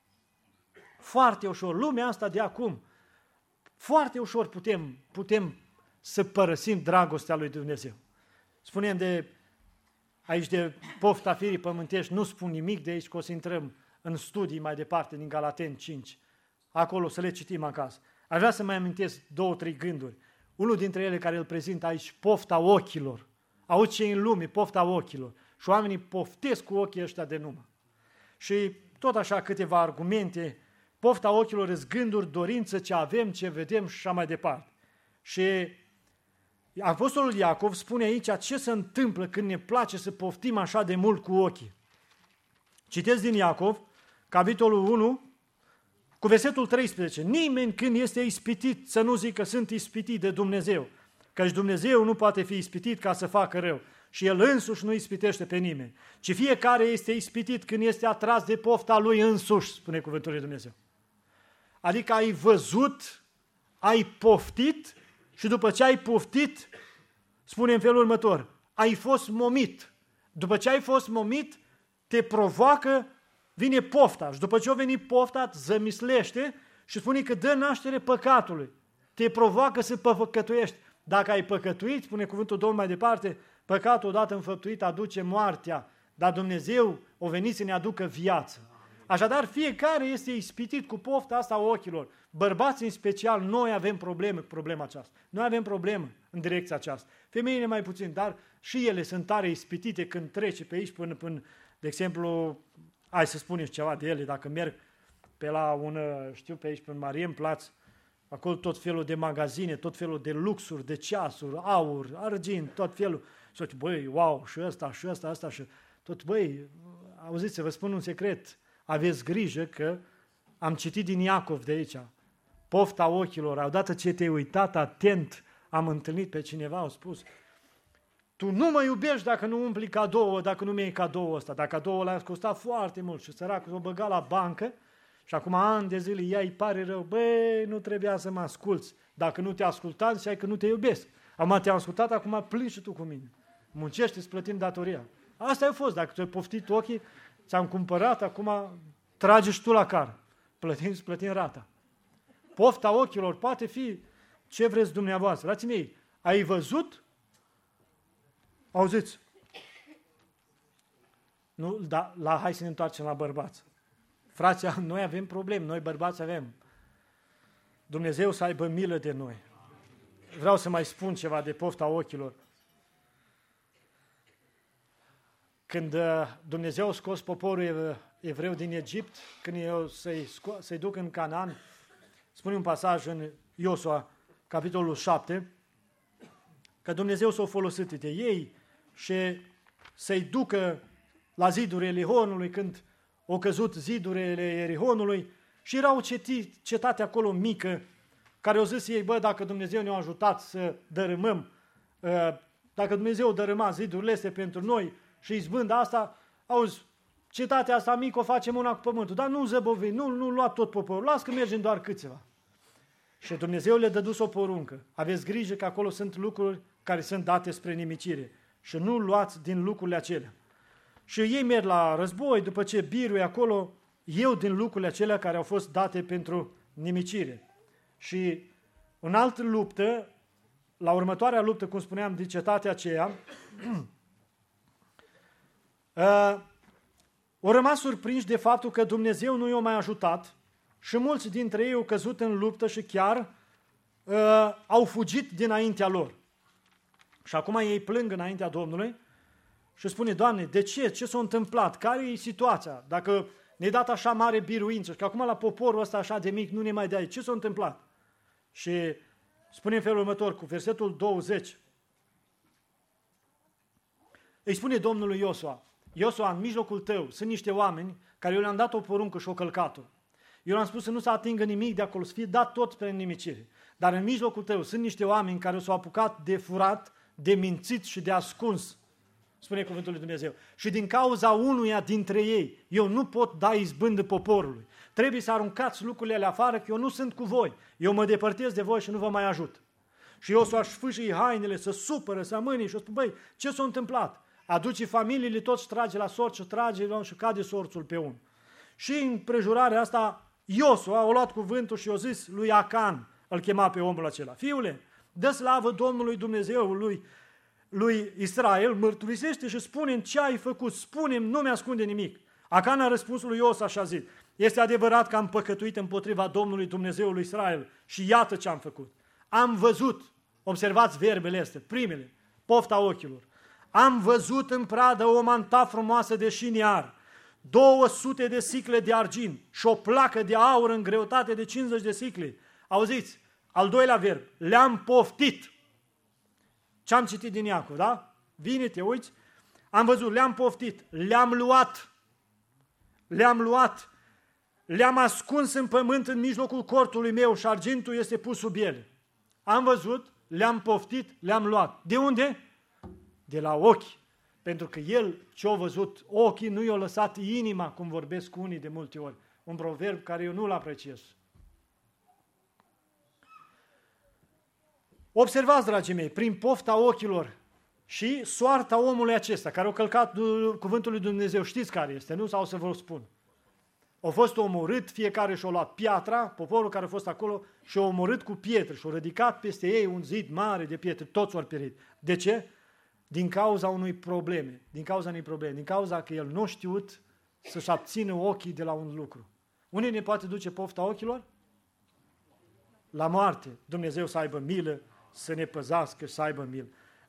Foarte ușor, lumea asta de acum, foarte ușor putem să părăsim dragostea lui Dumnezeu. Spunem aici de pofta firii pământești, nu spun nimic de aici, că o să intrăm în studii mai departe din Galateni 5. Acolo să le citim acasă. Aș vrea să mai amintesc 2-3 gânduri. Unul dintre ele care îl prezint aici, pofta ochilor. Auzi ce în lume, pofta ochilor. Și oamenii poftesc cu ochii ăștia de numă. Și tot așa câteva argumente, pofta ochilor îs gânduri, dorință, ce avem, ce vedem și așa mai departe. Și Apostolul Iacov spune aici ce se întâmplă când ne place să poftim așa de mult cu ochii. Citesc din Iacov, capitolul 1, cu versetul 13. Nimeni când este ispitit să nu zică sunt ispitit de Dumnezeu, căci Dumnezeu nu poate fi ispitit ca să facă rău și El însuși nu ispitește pe nimeni, ci fiecare este ispitit când este atras de pofta lui însuși, spune cuvântul lui Dumnezeu. Adică ai văzut, ai poftit și după ce ai poftit, spune în felul următor, ai fost momit. După ce ai fost momit, te provoacă, vine pofta și după ce a venit pofta, zămislește și spune că dă naștere păcatului. te provoacă să păcătuiești. Dacă ai păcătuit, spune cuvântul Domnului mai departe, păcatul odată înfăptuit aduce moartea, dar Dumnezeu o venit să ne aducă viață. Așadar, fiecare este ispitit cu pofta asta a ochilor. Bărbați în special, noi avem probleme cu problema aceasta. Noi avem probleme în direcția aceasta. Femeile mai puțin, dar și ele sunt tare ispitite când trece pe aici până, de exemplu, hai să spunem ceva de ele, dacă merg pe la pe aici, până Marienplatz, acolo tot felul de magazine, tot felul de luxuri, de ceasuri, aur, argint, tot felul. Și zice, băi, wow, și ăsta, și tot, băi, auziți, să vă spun un secret, aveți grijă că am citit din Iacov de aici, pofta ochilor, odată ce te-ai uitat atent, am întâlnit pe cineva, au spus, tu nu mă iubești dacă nu umpli cadouă, dacă nu mi-ai cadoul ăsta, dacă cadoul ăla a costat foarte mult și săracul s-o băga la bancă și acum ani de zile ea îi pare rău, băi, nu trebuia să mă asculți, dacă nu te ascultam, ziceai că nu te iubesc. Acum te-am ascultat, acum plângi și tu cu mine. Muncește, îți plătim datoria. Asta a fost, dacă ți-ai poftit ochii, ți-am cumpărat, acum tragi și tu la car. Plătim rata. Pofta ochilor poate fi ce vreți dumneavoastră. Frații mei, ai văzut? Auziți? Nu, da, hai să ne întoarcem la bărbați. Frații, noi avem probleme, noi bărbați avem. Dumnezeu să aibă milă de noi. Vreau să mai spun ceva de pofta ochilor. Când Dumnezeu a scos poporul evreu din Egipt, când el să-i duc în Canaan, spune un pasaj în Iosua, capitolul 7, că Dumnezeu s-a folosit de ei și să-i ducă la zidurile Erihonului, când au căzut zidurile Erihonului și era o cetate acolo mică, care au zis ei, bă, dacă Dumnezeu ne-a ajutat să dărâmăm, dacă Dumnezeu dărâma zidurile astea pentru noi și izbânda asta, auzi, cetatea asta mică o facem una cu pământul, dar nu zăbovi, nu lua tot poporul, las că mergem doar câțiva. Și Dumnezeu le-a dădus o poruncă. Aveți grijă că acolo sunt lucruri care sunt date spre nimicire și nu luați din lucrurile acelea. Și ei merg la război, după ce biruie acolo, eu din lucrurile acelea care au fost date pentru nimicire. Și în altă luptă, la următoarea luptă, cum spuneam, din cetatea aceea, au rămas surprinși de faptul că Dumnezeu nu i-a mai ajutat și mulți dintre ei au căzut în luptă și chiar au fugit dinaintea lor. Și acum ei plâng înaintea Domnului și spune, Doamne, de ce? Ce s-a întâmplat? Care e situația? Dacă ne-ai dat așa mare biruință și că acum la poporul ăsta așa de mic nu ne mai dai, ce s-a întâmplat? Și spune în felul următor, cu versetul 20, îi spune Domnului Iosua, Iosua, în mijlocul tău sunt niște oameni care eu le-am dat o poruncă și o călcat-o. Eu le-am spus să nu se atingă nimic de acolo, să fie dat tot spre nimicire. Dar în mijlocul tău sunt niște oameni care s-au apucat de furat, de mințit și de ascuns, spune cuvântul lui Dumnezeu. Și din cauza unuia dintre ei, eu nu pot da izbândă poporului. Trebuie să aruncați lucrurile alea afară, că eu nu sunt cu voi. Eu mă depărtez de voi și nu vă mai ajut. Și Iosua își fâșii hainele, să supără, să mânie și o spune, băi, ce s-a întâmplat? Aduce familiile toți și trage la sorți și trage și cade sorțul pe unul. Și în prejurarea asta, Iosua a luat cuvântul și a zis lui Acan, îl chema pe omul acela, fiule, dă slavă Domnului Dumnezeului lui Israel, mărturisește și spune-mi ce ai făcut, spune-mi, nu mi-ascunde nimic. Acan a răspuns lui Iosua și a zis, este adevărat că am păcătuit împotriva Domnului Dumnezeului Israel și iată ce am făcut. Am văzut, observați verbele astea, primele, pofta ochilor, am văzut în pradă o manta frumoasă de șiniar, 200 de sicle de argint și o placă de aur în greutate de 50 de sicle. Auziți, al doilea verb, le-am poftit. Ce am citit din Iacov, da? Vine, te uiți, am văzut, le-am poftit, le-am luat, le-am ascuns în pământ în mijlocul cortului meu și argintul este pus sub ele. Am văzut, le-am poftit, le-am luat. De unde? De la ochi. Pentru că el ce-a văzut ochii nu i-a lăsat inima, cum vorbesc cu unii de multe ori. Un proverb care eu nu-l apreciez. Observați, dragii mei, prin pofta ochilor și soarta omului acesta, care a călcat cuvântul lui Dumnezeu, știți care este, nu? Sau să vă spun. Au fost omorât, fiecare și-a luat piatra, poporul care a fost acolo și-a omorât cu pietre și-a ridicat peste ei un zid mare de pietre, toți au pierit. De ce? Din cauza unui probleme, din cauza că el nu a știut să-și abțină ochii de la un lucru. Unde ne poate duce pofta ochilor? La moarte. Dumnezeu să aibă milă, să ne păzească, să aibă milă.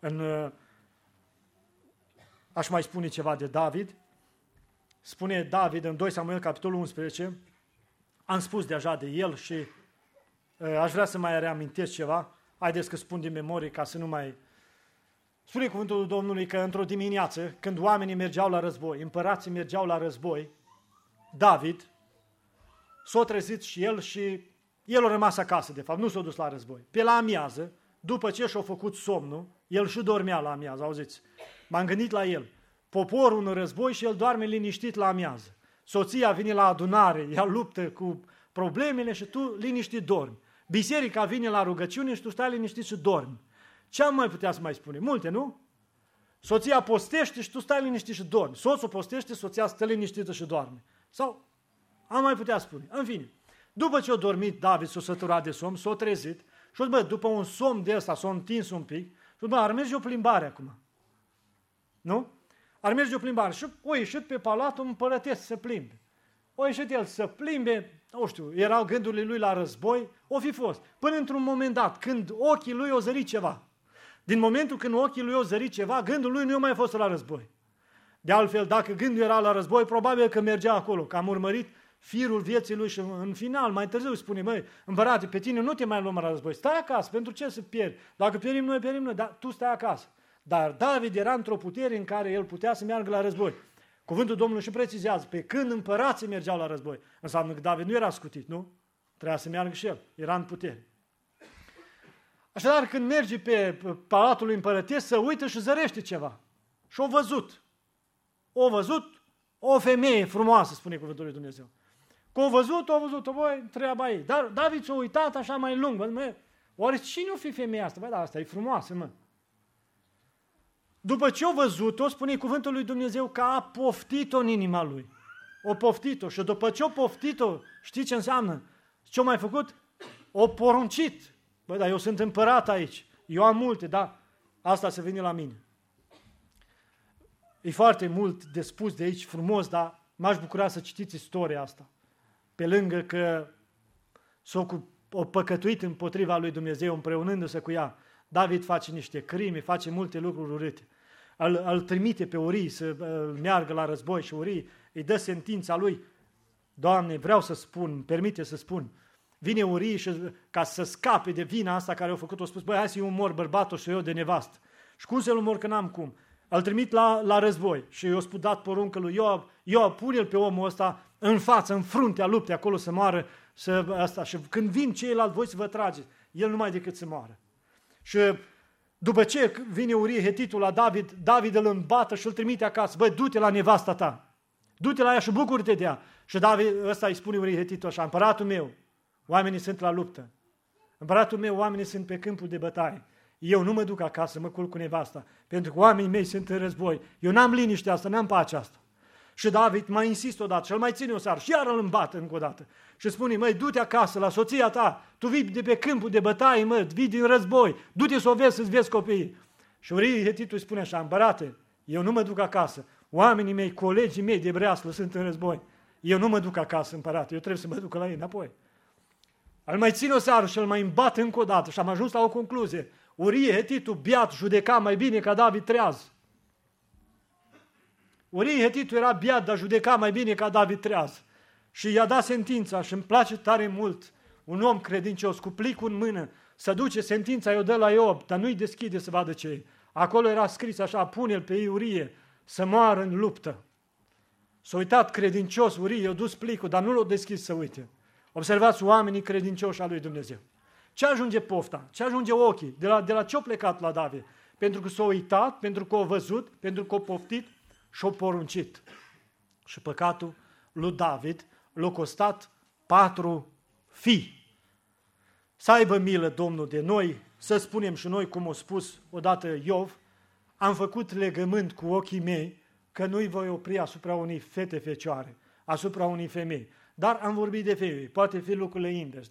Aș mai spune ceva de David. Spune David în 2 Samuel, capitolul 11, am spus deja de el și aș vrea să mai reamintesc ceva. Haideți că spun din memorie ca să nu mai... Spune cuvântul Domnului că într-o dimineață, când oamenii mergeau la război, împărații mergeau la război, David s-a trezit și el a rămas acasă, de fapt, nu s-a dus la război. Pe la amiază, după ce și-a făcut somnul, el și dormea la amiază, auziți? M-am gândit la el. Poporul în război și el doarme liniștit la amiază. Soția vine la adunare, ea luptă cu problemele și tu liniștit dormi. Biserica vine la rugăciune și tu stai liniștit și dormi. Ce am mai putea să mai spune? Multe, nu? Soția postește și tu stai liniștit și dormi. Soțul postește, soția stă liniștită și doarme. Sau am mai putea spune. În fine, după ce a dormit David, s-a săturat de somn, s-a trezit și după un somn de ăsta s-a întins un pic și ar merge o plimbare acum. Nu? Ar merge o plimbare și o ieșit pe palatul împărătesc să plimbe. O ieșit el să plimbe, nu știu, erau gândurile lui la război, o fi fost. Până într-un moment dat, când ochii lui o zărit ceva. Din momentul când ochii lui o zărit ceva, gândul lui nu i-a mai fost la război. De altfel, dacă gândul era la război, probabil că mergea acolo, că am urmărit firul vieții lui și în final, mai târziu spune, măi, împărate, pe tine nu te mai luăm la război, stai acasă, pentru ce să pierzi? Dacă pierim noi, dar tu stai acasă. Dar David era într-o putere în care el putea să meargă la război. Cuvântul Domnului și precizează, pe când împărații mergeau la război, înseamnă că David nu era scutit, nu? Trebuia să meargă și el, era în putere. Așadar, când merge pe palatul împărătesc, se uită și zărește ceva. Și o văzut o femeie frumoasă, spune cuvântul lui Dumnezeu. Că o văzut-o, voi, treaba ei. Dar David s-a uitat așa mai lung, mă, oare cine o fi femeia asta? Băi, da, asta e frumoasă, mă. După ce o văzut-o, spune cuvântul lui Dumnezeu că a poftit-o în inima lui. O poftit-o și după ce o poftit-o, știi ce înseamnă? Ce-o mai făcut? O poruncit. Băi, dar eu sunt împărat aici, eu am multe, dar asta se vine la mine. E foarte mult de spus de aici, frumos, dar m-aș bucura să citiți istoria asta. Pe lângă că o păcătuit împotriva lui Dumnezeu, împreunându-se cu ea, David face niște crime, face multe lucruri urâte. Îl trimite pe Urii să meargă la război și Urii îi dă sentința lui. Doamne, vreau să spun, permite să spun. Vine Urii și ca să scape de vina asta care a făcut-o, a spus, băi, hai să-i omor bărbatul și eu de nevastă. Și cum să-l omor, că n-am cum? Îl trimit la război și i-a spus dat poruncă lui Ioab, pune-l pe omul ăsta în față, în fruntea luptei, acolo să moară, și când vin ceilalți, voi să vă trageți. El numai decât să moară. Și după ce vine Urie Hetitul la David îl îmbată și îl trimite acasă. Băi, du-te la nevasta ta, du-te la ea și bucură-te de ea. Și David ăsta îi spune Urie Hetitul așa, împăratul meu, oamenii sunt la luptă. Împăratul meu, oamenii sunt pe câmpul de bătaie. Eu nu mă duc acasă, mă culc cu nevasta, pentru că oamenii mei sunt în război. Eu n-am liniștea asta, n-am pacea asta. Și David mai insistă odată și îl mai ține o seară și iar îl îmbată încă o dată. Și spune, măi, du-te acasă la soția ta, tu vii de pe câmpul de bătaie, mă, vii din război, du-te să o vezi, să-ți vezi copiii. Și Urie Hetitul îi spune așa, împărate, eu nu mă duc acasă, oamenii mei, colegii mei de breaslă sunt în război. Eu nu mă duc acasă, împărate, eu trebuie să mă duc la ei înapoi. Îl mai ține o seară și îl mai îmbată încă o dată și am ajuns la o concluzie. Urie Hetitul, biat, judeca mai bine ca David treaz. Urie Hetitul era biat, dar judeca mai bine ca David treaz. Și i-a dat sentința și îmi place tare mult un om credincios cu plicul în mână să duce sentința, i-o dă la Ioab, dar nu-i deschide să vadă ce e. Acolo era scris așa, pune-l pe Iurie să moară în luptă. S-a uitat credincios Urie, i-a dus plicul, dar nu l-a deschis să uite. Observați oamenii credincioși al lui Dumnezeu. Ce ajunge pofta? Ce ajunge ochii? De la ce-a plecat la David? Pentru că s-a uitat, pentru că a văzut, pentru că a poftit și a poruncit. Și păcatul lui David l-a costat 4 fii. Să aibă milă Domnul de noi, să spunem și noi, cum a spus odată Iov, am făcut legământ cu ochii mei că nu-i voi opri asupra unei fete fecioare, asupra unei femei. Dar am vorbit de femei, poate fi lucrurile invers.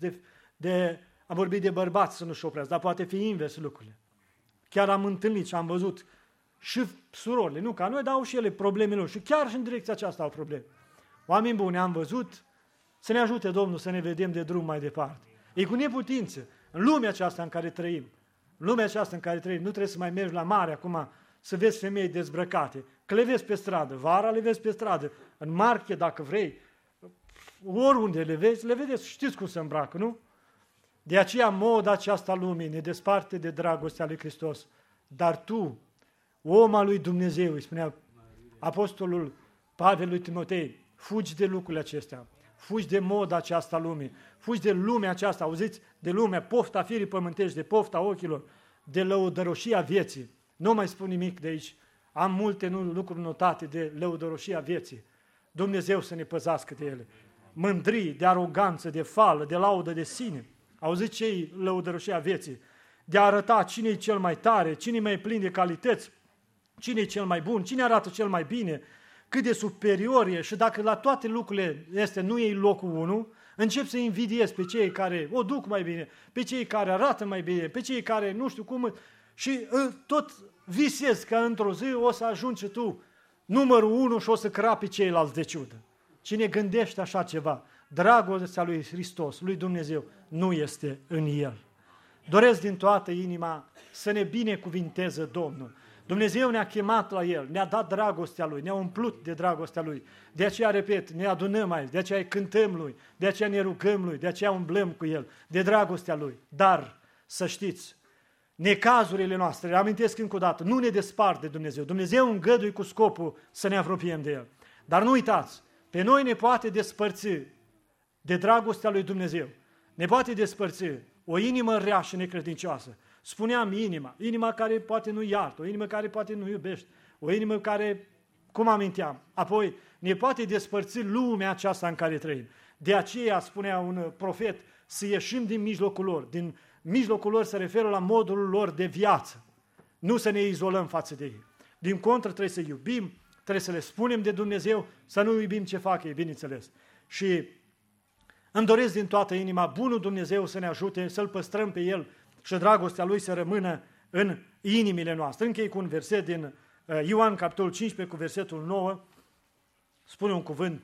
Am vorbit de bărbați să nu-și oprească, dar poate fi invers lucrurile. Chiar am întâlnit și am văzut și surorile, nu ca noi, dar au și ele problemele lor. Și chiar și în direcția aceasta au probleme. Oameni buni, am văzut, să ne ajute Domnul să ne vedem de drum mai departe. E cu neputință. În lumea aceasta în care trăim, nu trebuie să mai mergi la mare acum să vezi femei dezbrăcate, că le vezi pe stradă, vara le vezi pe stradă, în marche dacă vrei, oriunde le vezi, le vedeți, știți cum se îmbracă, nu? De aceea moda aceasta lumii ne desparte de dragostea lui Hristos. Dar tu, om al lui Dumnezeu, îi spunea apostolul Pavel lui Timotei, fugi de lucrurile acestea, fugi de moda aceasta lumii, fugi de lumea aceasta, auziți, de lumea, pofta firii pământești, de pofta ochilor, de lăudăroșia vieții. Nu mai spun nimic de aici, am multe lucruri notate de lăudăroșia vieții. Dumnezeu să ne păzească de ele. Mândrii, de aroganță, de fală, de laudă de sine. Auziți ce-i lăudăroșia vieții? De a arăta cine e cel mai tare, cine e mai plin de calități, cine e cel mai bun, cine arată cel mai bine, cât de superior e. Și dacă la toate lucrurile nu iei locul 1, încep să invidiezi pe cei care o duc mai bine, pe cei care arată mai bine, pe cei care nu știu cum, și tot visezi că într-o zi o să ajungi tu numărul 1 și o să crapi ceilalți de ciudă. Cine gândește așa ceva, dragostea lui Hristos, lui Dumnezeu, nu este în el. Doresc din toată inima să ne binecuvinteze Domnul. Dumnezeu ne-a chemat la El, ne-a dat dragostea Lui, ne-a umplut de dragostea Lui. De aceea, repet, ne adunăm aici, de aceea cântăm Lui, de aceea ne rugăm Lui, de aceea umblăm cu El, de dragostea Lui. Dar, să știți, necazurile noastre, reamintesc încă o dată, nu ne despart de Dumnezeu. Dumnezeu îngăduie cu scopul să ne apropiem de El. Dar nu uitați, pe noi ne poate despărți de dragostea lui Dumnezeu. Ne poate despărți o inimă rea și necredincioasă. Spuneam inima care poate nu iartă, o inimă care poate nu iubește, o inimă care, cum aminteam, apoi ne poate despărți lumea aceasta în care trăim. De aceea spunea un profet să ieșim din mijlocul lor. Din mijlocul lor se referă la modul lor de viață. Nu să ne izolăm față de ei. Din contră trebuie să iubim, trebuie să le spunem de Dumnezeu, să nu iubim ce fac ei, bineînțeles. Și îmi doresc din toată inima bunul Dumnezeu să ne ajute, să-L păstrăm pe El și dragostea Lui să rămână în inimile noastre. Închei cu un verset din Ioan, capitolul 15, cu versetul 9. Spune un cuvânt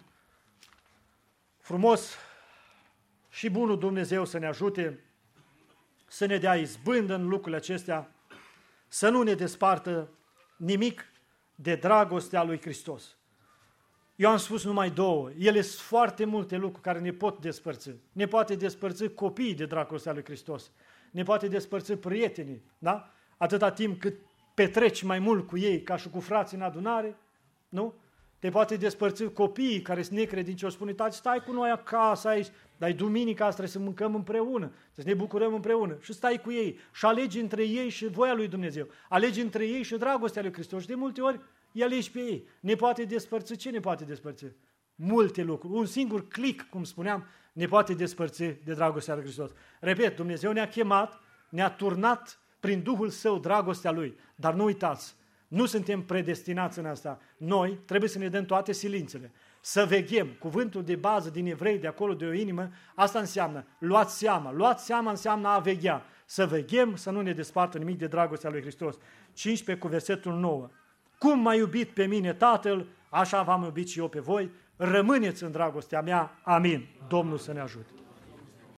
frumos și bunul Dumnezeu să ne ajute, să ne dea izbândă în lucrurile acestea, să nu ne despartă nimic de dragostea lui Hristos. Eu am spus numai două. Ele sunt foarte multe lucruri care ne pot despărți. Ne poate despărți copiii de dragostea lui Hristos. Ne poate despărți prietenii, da? Atâta timp cât petreci mai mult cu ei ca și cu frații în adunare, nu? Te poate despărți copiii care sunt necredincioși. Spune, tati, stai cu noi acasă aici, dar duminica asta trebuie să mâncăm împreună, să ne bucurăm împreună. Și stai cu ei și alegi între ei și voia lui Dumnezeu. Alegi între ei și dragostea lui Hristos. Și de multe ori îi alegi pe ei. Ne poate despărți. Ce ne poate despărți? Multe lucruri. Un singur click, cum spuneam, ne poate despărți de dragostea lui Hristos. Repet, Dumnezeu ne-a chemat, ne-a turnat prin Duhul Său dragostea Lui. Dar nu uitați, nu suntem predestinați în asta. Noi trebuie să ne dăm toate silințele. Să veghem. Cuvântul de bază din Evrei, de acolo de o inimă, asta înseamnă luați seama. Luați seama înseamnă a veghea. Să veghem, să nu ne despartă nimic de dragostea lui Hristos. 15 cu versetul 9. Cum m-a iubit pe mine Tatăl, așa v-am iubit și eu pe voi. Rămâneți în dragostea mea. Amin. Domnul să ne ajute.